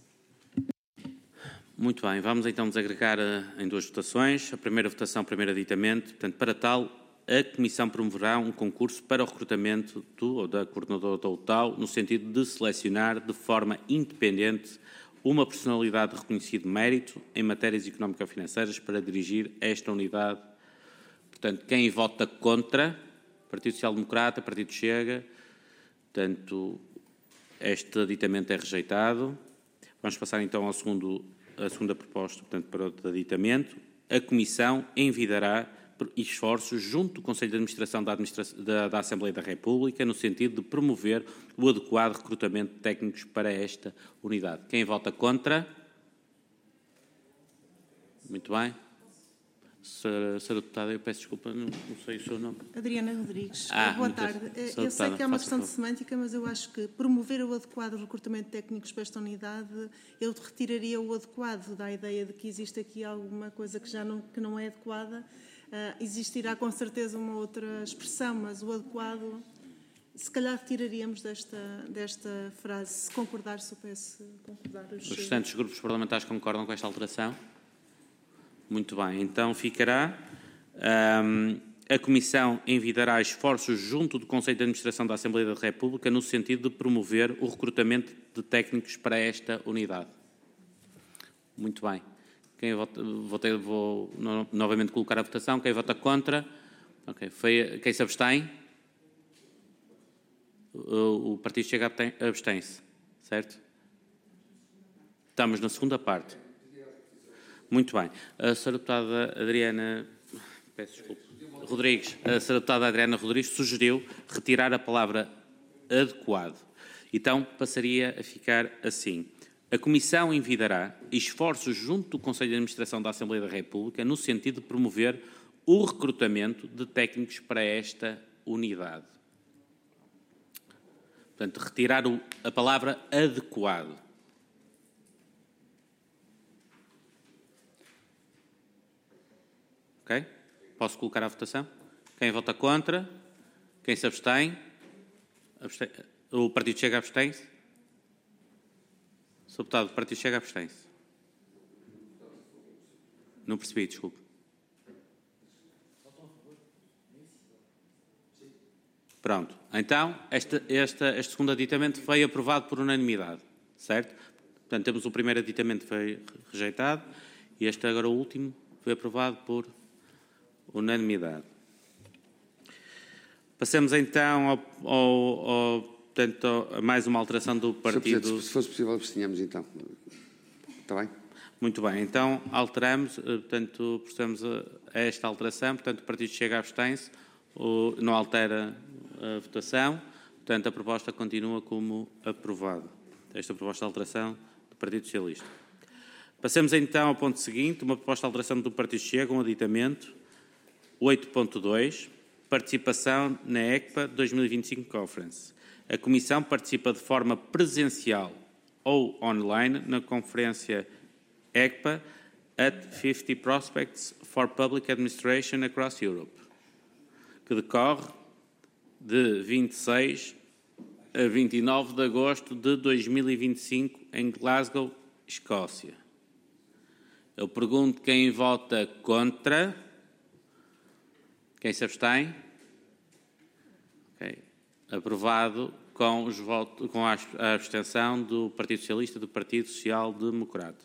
Muito bem, vamos então desagregar em duas votações. A primeira votação, primeiro aditamento. Portanto, para tal, a Comissão promoverá um concurso para o recrutamento do ou da coordenadora da U T A U, no sentido de selecionar de forma independente uma personalidade de reconhecido mérito em matérias económico-financeiras para dirigir esta unidade. Portanto, quem vota contra? Partido Social Democrata, Partido Chega. Portanto, este aditamento é rejeitado. Vamos passar então ao segundo a segunda proposta, portanto, para o aditamento. A Comissão envidará esforços junto do Conselho de Administração da, Administração da, da Assembleia da República no sentido de promover o adequado recrutamento de técnicos para esta unidade. Quem vota contra? Muito bem. Senhora Deputada, eu peço desculpa, não, não sei o seu nome. Adriana Rodrigues. Ah, Boa tarde. Eu sei que é uma questão de semântica, mas eu acho que promover o adequado recrutamento de técnicos para esta unidade, eu retiraria o adequado da ideia de que existe aqui alguma coisa que já não, que não é adequada. Uh, existirá com certeza uma outra expressão, mas o adequado, se calhar retiraríamos desta, desta frase. Se concordar, se eu peço concordar. Os restantes grupos parlamentares concordam com esta alteração? Muito bem, então ficará. Um, a Comissão envidará esforços junto do Conselho de Administração da Assembleia da República no sentido de promover o recrutamento de técnicos para esta unidade. Muito bem. Quem vota, votei, vou no, novamente colocar a votação. Quem vota contra? Okay. Foi, quem se abstém? O, o Partido Chega abstém-se, certo? Estamos na segunda parte. Muito bem. A senhora Deputada Adriana, peço desculpa, Rodrigues, a senhora Deputada Adriana Rodrigues sugeriu retirar a palavra adequado. Então, passaria a ficar assim. A Comissão envidará esforços junto do Conselho de Administração da Assembleia da República no sentido de promover o recrutamento de técnicos para esta unidade. Portanto, retirar o, a palavra adequado. Ok? Posso colocar à votação? Quem vota contra? Quem se abstém? abstém. O Partido Chega abstém-se? senhor Deputado, o Partido Chega abstém-se. Não percebi, desculpe. Pronto. Então, este, este, este segundo aditamento foi aprovado por unanimidade, certo? Portanto, temos o primeiro aditamento que foi rejeitado e este agora o último foi aprovado por unanimidade. Passamos então ao, ao, ao, portanto, a mais uma alteração do partido... Se fosse possível, abstenhamos então. Está bem? Muito bem, então alteramos, portanto, procedemos a esta alteração, portanto, o partido Chega abstém-se, não altera a votação, portanto, a proposta continua como aprovada. Esta proposta de alteração do Partido Socialista. Passamos então ao ponto seguinte, uma proposta de alteração do Partido Chega, um aditamento, oito ponto dois, participação na E C P A dois mil e vinte e cinco Conference. A Comissão participa de forma presencial ou online na conferência E C P A at fifty Prospects for Public Administration across Europe, que decorre de vinte e seis a vinte e nove de agosto de dois mil e vinte e cinco em Glasgow, Escócia. Eu pergunto quem vota contra. Quem se abstém? Okay. Aprovado com, os votos, com a abstenção do Partido Socialista e do Partido Social Democrata.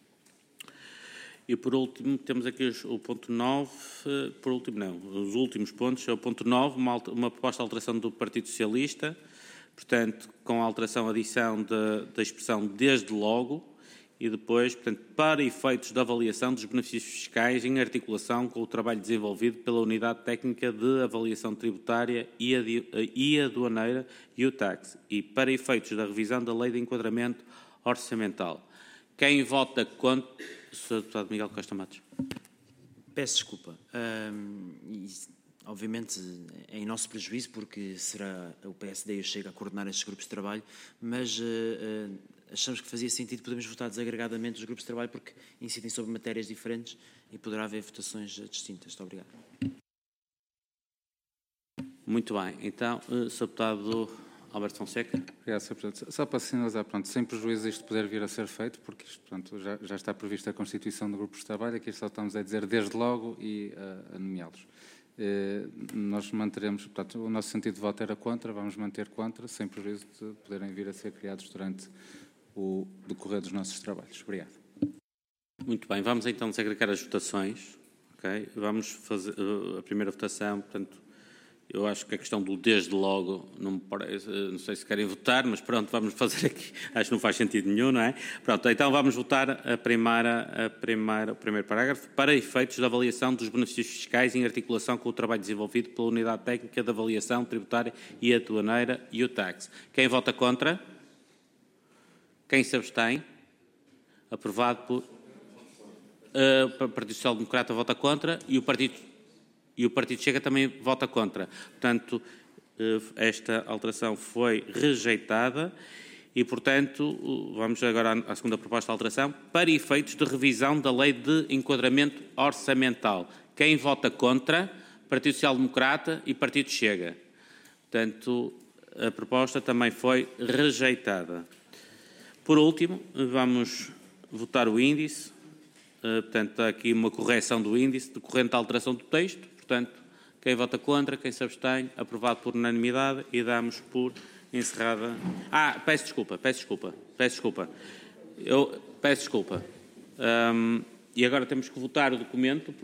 E, por último, temos aqui o ponto nove, por último não, os últimos pontos, é o ponto nove, uma, uma proposta de alteração do Partido Socialista, portanto, com a alteração, adição da expressão desde logo, e depois, portanto, para efeitos de avaliação dos benefícios fiscais em articulação com o trabalho desenvolvido pela Unidade Técnica de Avaliação Tributária e Aduaneira, U TAX, e para efeitos da revisão da Lei de Enquadramento Orçamental. Quem vota contra... senhor Deputado Miguel Costa Matos. Peço desculpa. Um, obviamente é em nosso prejuízo, porque será o P S D e o Chega a coordenar estes grupos de trabalho, mas uh, uh, achamos que fazia sentido podermos votar desagregadamente os grupos de trabalho, porque incidem sobre matérias diferentes e poderá haver votações distintas. Muito obrigado. Muito bem. Então, uh, senhor Deputado Alberto Fonseca. Obrigado, senhor Presidente. Só para sinalizar, pronto, sem prejuízo isto poder vir a ser feito, porque isto, pronto, já, já está prevista a constituição de grupos de trabalho, aqui só estamos a dizer desde logo e uh, a nomeá-los. Eh, nós manteremos, portanto, o nosso sentido de voto era contra, vamos manter contra, sem prejuízo de poderem vir a ser criados durante o decorrer dos nossos trabalhos. Obrigado. Muito bem, vamos então desagregar as votações. Okay? Vamos fazer uh, a primeira votação, portanto, eu acho que a questão do desde logo, não me parece, não sei se querem votar, mas pronto, vamos fazer aqui, acho que não faz sentido nenhum, não é? Pronto, então vamos votar a primeira, a primeira, o primeiro parágrafo, para efeitos da avaliação dos benefícios fiscais em articulação com o trabalho desenvolvido pela Unidade Técnica de Avaliação Tributária e Aduaneira, U TAX. Quem vota contra? Quem se abstém? Aprovado por... Uh, o Partido Social Democrata vota contra e o Partido... E o Partido Chega também vota contra. Portanto, esta alteração foi rejeitada e, portanto, vamos agora à segunda proposta de alteração, para efeitos de revisão da Lei de Enquadramento Orçamental. Quem vota contra? Partido Social Democrata e Partido Chega. Portanto, a proposta também foi rejeitada. Por último, vamos votar o índice. Portanto, há aqui uma correção do índice decorrente da alteração do texto. Portanto, quem vota contra, quem se abstém, aprovado por unanimidade e damos por encerrada... Ah, peço desculpa, peço desculpa, peço desculpa. Eu peço desculpa. Um, e agora temos que votar o documento.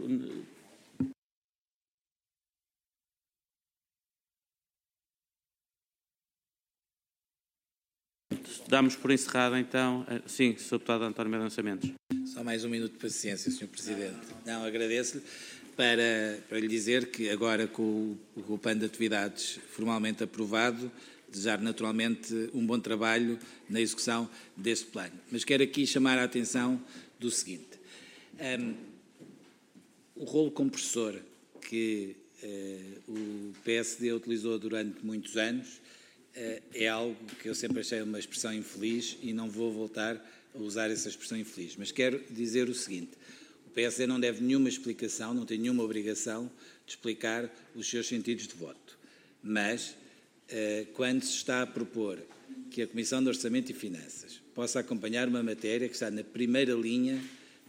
Damos por encerrada, então. Sim, senhor Deputado António Mendonça Mendes. Só mais um minuto de paciência, senhor Presidente. Não, agradeço-lhe. Para, para lhe dizer que agora com o, com o plano de atividades formalmente aprovado, desejar naturalmente um bom trabalho na execução deste plano. Mas quero aqui chamar a atenção do seguinte. Um, o rolo compressor que uh, o P S D utilizou durante muitos anos uh, é algo que eu sempre achei uma expressão infeliz e não vou voltar a usar essa expressão infeliz. Mas quero dizer o seguinte. O P S D não deve nenhuma explicação, não tem nenhuma obrigação de explicar os seus sentidos de voto. Mas, eh, quando se está a propor que a Comissão de Orçamento e Finanças possa acompanhar uma matéria que está na primeira linha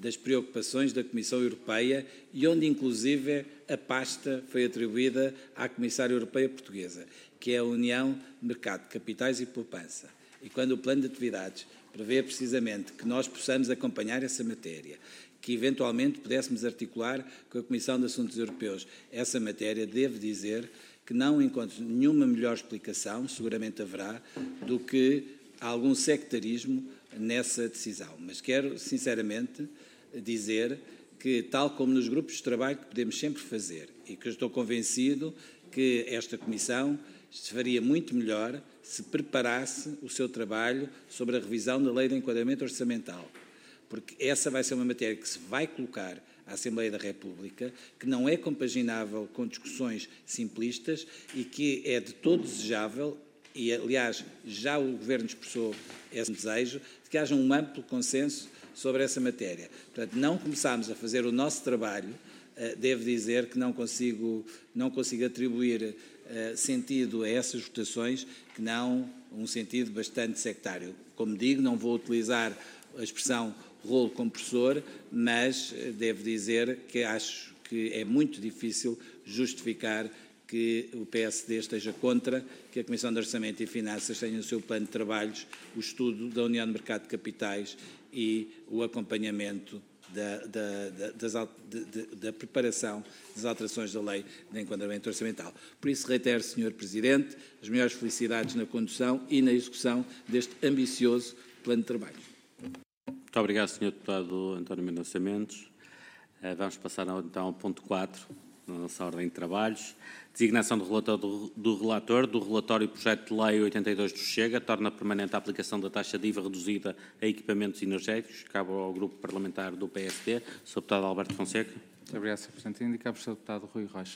das preocupações da Comissão Europeia e onde, inclusive, a pasta foi atribuída à Comissária Europeia Portuguesa, que é a União de Mercado de Capitais e Poupança. E quando o plano de atividades prevê precisamente que nós possamos acompanhar essa matéria, que eventualmente pudéssemos articular com a Comissão de Assuntos Europeus essa matéria, devo dizer que não encontro nenhuma melhor explicação, seguramente haverá, do que algum sectarismo nessa decisão. Mas quero, sinceramente, dizer que, tal como nos grupos de trabalho que podemos sempre fazer, e que eu estou convencido que esta Comissão se faria muito melhor se preparasse o seu trabalho sobre a revisão da Lei de Enquadramento Orçamental, porque essa vai ser uma matéria que se vai colocar à Assembleia da República, que não é compaginável com discussões simplistas e que é de todo desejável, e aliás já o Governo expressou esse desejo, de que haja um amplo consenso sobre essa matéria. Portanto, não começámos a fazer o nosso trabalho, devo dizer que não consigo, não consigo atribuir sentido a essas votações, que não um sentido bastante sectário. Como digo, não vou utilizar a expressão rolo compressor, mas devo dizer que acho que é muito difícil justificar que o P S D esteja contra que a Comissão de Orçamento e Finanças tenha no seu plano de trabalhos o estudo da União de Mercado de Capitais e o acompanhamento da, da, da, das, da, da preparação das alterações da Lei de Enquadramento Orçamental. Por isso, reitero, senhor Presidente, as melhores felicidades na condução e na execução deste ambicioso plano de trabalho. Muito obrigado, senhor Deputado António Mendonça Mendes. Vamos passar então ao ponto quatro, na nossa ordem de trabalhos. Designação do relator do, do relator do relatório Projeto de Lei oitenta e dois do Chega, torna permanente a aplicação da taxa de I V A reduzida a equipamentos energéticos. Cabe ao Grupo Parlamentar do P S D, senhor Deputado Alberto Fonseca. Muito obrigado, senhor Presidente. Indicamos o senhor Deputado Rui Rocha.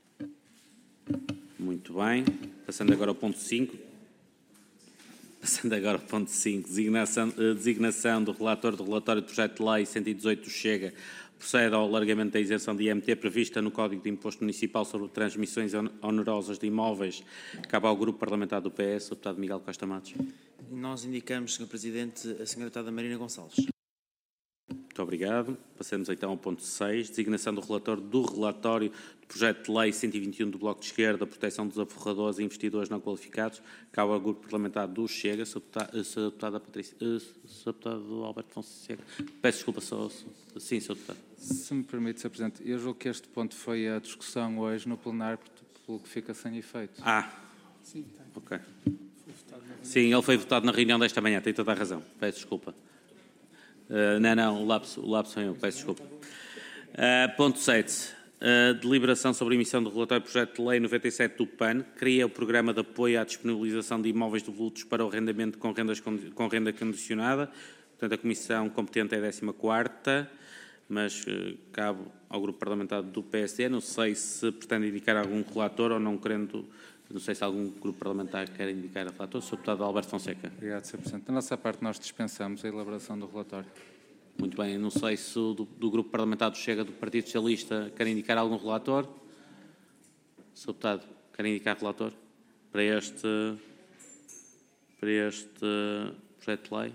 Muito bem. Passando agora ao ponto cinco. Passando agora ao ponto cinco, designação, designação do relator do relatório do Projeto de Lei cento e dezoito do Chega, procede ao alargamento da isenção de I M T prevista no Código de Imposto Municipal sobre transmissões onerosas de imóveis. Cabe ao Grupo Parlamentar do P S, o deputado Miguel Costa Matos. E nós indicamos, senhor Presidente, a senhora deputada Marina Gonçalves. Muito obrigado. Passamos então ao ponto seis, designação do relator do relatório do Projeto de Lei cento e vinte e um do Bloco de Esquerda, proteção dos aforradores e investidores não qualificados. Cabe ao Grupo Parlamentar do Chega, senhor deputado, Patrícia, senhor deputado Alberto Fonseca. Peço desculpa, só, sim, senhor deputado. Se me permite, senhor Presidente, eu julgo que este ponto foi a discussão hoje no plenário, pelo que fica sem efeito. Ah, ok. Sim, ele foi votado na reunião desta manhã, tem toda a razão. Peço desculpa. Uh, não, não, o lapso, o lapso foi eu, peço desculpa. Uh, ponto sete. Uh, deliberação sobre a emissão do relatório do Projeto de Lei noventa e sete do P A N, cria o Programa de Apoio à Disponibilização de Imóveis devolutos para o arrendamento com, rendas, com renda condicionada. Portanto, a Comissão competente é a décima quarta, mas uh, cabe ao Grupo Parlamentar do P S D. Não sei se pretende indicar algum relator ou não querendo... Não sei se algum grupo parlamentar quer indicar a relator. senhor Deputado Alberto Fonseca. Obrigado, senhor Presidente. Da nossa parte, nós dispensamos a elaboração do relatório. Muito bem. Não sei se do, do Grupo Parlamentar do Chega do Partido Socialista quer indicar algum relator. senhor Deputado, quer indicar relator para este, para este projeto de lei?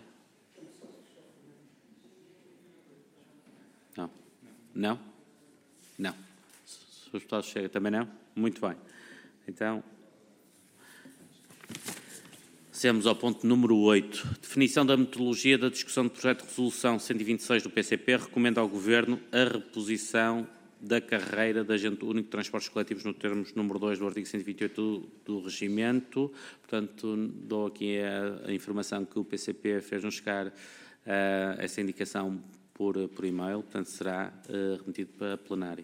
Não. Não? Não. senhor Deputado Chega também não? Muito bem. Então... Passemos ao ponto número oito. Definição da metodologia da discussão do projeto de resolução cento e vinte e seis do P C P recomenda ao Governo a reposição da carreira de agente único de transportes coletivos no termos número dois do artigo cento e vinte e oito do, do Regimento. Portanto, dou aqui a, a informação que o P C P fez-nos chegar uh, essa indicação por, por e-mail, portanto será uh, remetido para plenário.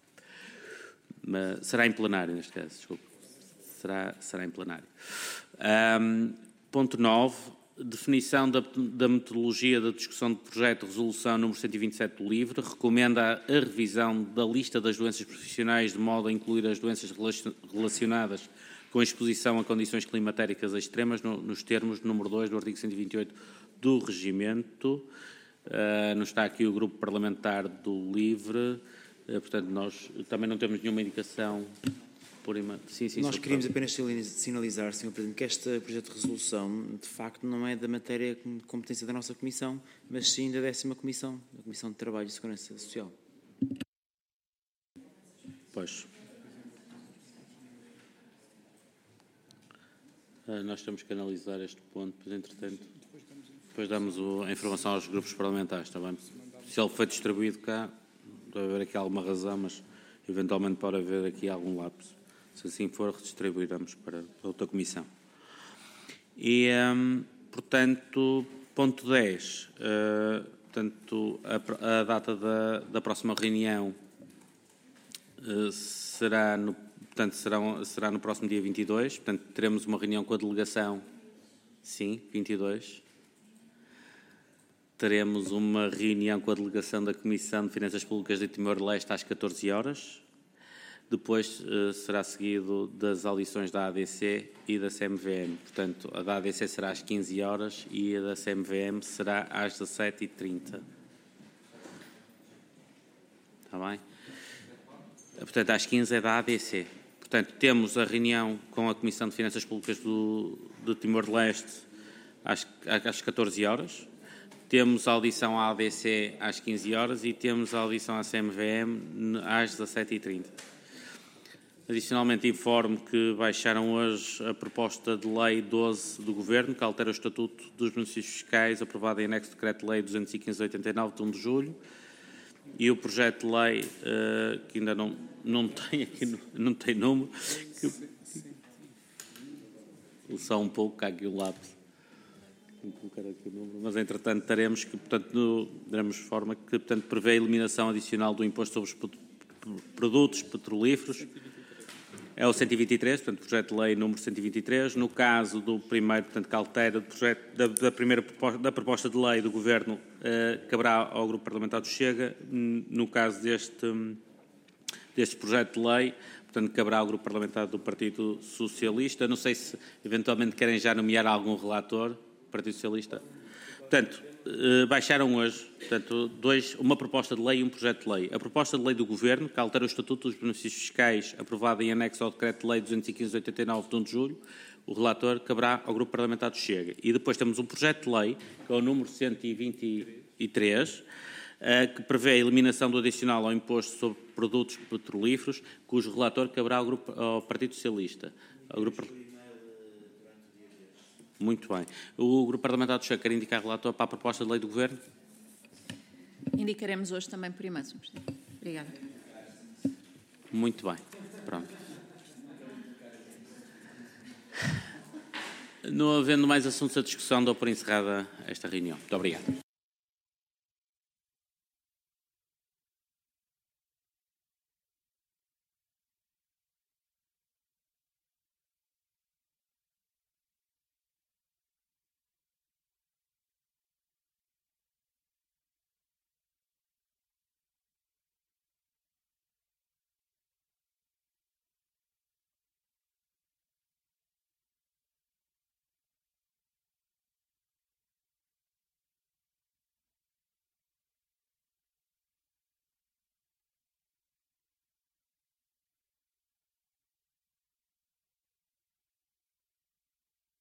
Mas, será em plenário neste caso, desculpe. Será, será em plenário. Um, ponto nove. Definição da, da metodologia da discussão do projeto de resolução número cento e vinte e sete do LIVRE. Recomenda a revisão da lista das doenças profissionais de modo a incluir as doenças relacionadas com a exposição a condições climatéricas extremas no, nos termos número dois do artigo cento e vinte e oito do Regimento. Uh, não está aqui o grupo parlamentar do LIVRE. Uh, portanto, nós também não temos nenhuma indicação por ima... sim, sim, Nós Sr queríamos apenas sinalizar, senhor Presidente, que este projeto de resolução, de facto, não é da matéria de competência da nossa Comissão, mas sim da décima Comissão, da Comissão de Trabalho e Segurança Social. Pois. Uh, nós temos que analisar este ponto, pois, entretanto, depois damos o, a informação aos grupos parlamentares, está bem? Se ele foi distribuído cá, deve haver aqui alguma razão, mas eventualmente pode haver aqui algum lapso. Se assim for, redistribuiremos para outra comissão. E, um, portanto, ponto dez, uh, portanto, a, a data da, da próxima reunião uh, será, no, portanto, será, será no próximo dia vinte e dois, portanto, teremos uma reunião com a delegação, sim, vinte e dois. Teremos uma reunião com a delegação da Comissão de Finanças Públicas de Timor-Leste às catorze horas. Depois uh, será seguido das audições da A D C e da C M V M. Portanto, a da A D C será às quinze horas e a da C M V M será às dezassete e trinta. Está bem? Portanto, às quinze é da A D C. Portanto, temos a reunião com a Comissão de Finanças Públicas do, do Timor-Leste às, às catorze horas. Temos a audição à A D C às quinze horas e temos a audição à C M V M às dezassete e trinta. Adicionalmente, informo que baixaram hoje a proposta de lei doze do Governo, que altera o Estatuto dos Benefícios Fiscais, aprovado em anexo de Decreto-Lei duzentos e quinze barra oitenta e nove, de um de julho, e o projeto de lei, uh, que ainda não, não tem aqui, não tem número, que, só um pouco, há aqui o lápis. Mas, entretanto, teremos que, portanto, no, daremos forma que, portanto, prevê a eliminação adicional do imposto sobre os produtos petrolíferos. É o cento e vinte e três, portanto, projeto de lei número cento e vinte e três. No caso do primeiro, portanto, que altera do projeto, da, da primeira proposta, da proposta de lei do Governo, eh, caberá ao Grupo Parlamentar do Chega. No caso deste, deste projeto de lei, portanto, caberá ao Grupo Parlamentar do Partido Socialista. Não sei se, eventualmente, querem já nomear algum relator. Partido Socialista. Portanto, eh, baixaram hoje, portanto, dois, uma proposta de lei e um projeto de lei. A proposta de lei do Governo, que altera o Estatuto dos Benefícios Fiscais, aprovada em anexo ao Decreto-Lei duzentos e quinze barra oitenta e nove, de um de julho, o relator caberá ao Grupo Parlamentar do Chega. E depois temos um projeto de lei, que é o número cento e vinte e três, eh, que prevê a eliminação do adicional ao imposto sobre produtos petrolíferos, cujo relator caberá ao, grupo, ao Partido Socialista. Ao grupo... Muito bem. O Grupo Parlamentar do Chega quer indicar relator para a proposta de lei do Governo? Indicaremos hoje também por e-mail, senhor Presidente. Obrigada. Muito bem. Pronto. Não havendo mais assuntos à discussão, dou por encerrada esta reunião. Muito obrigado.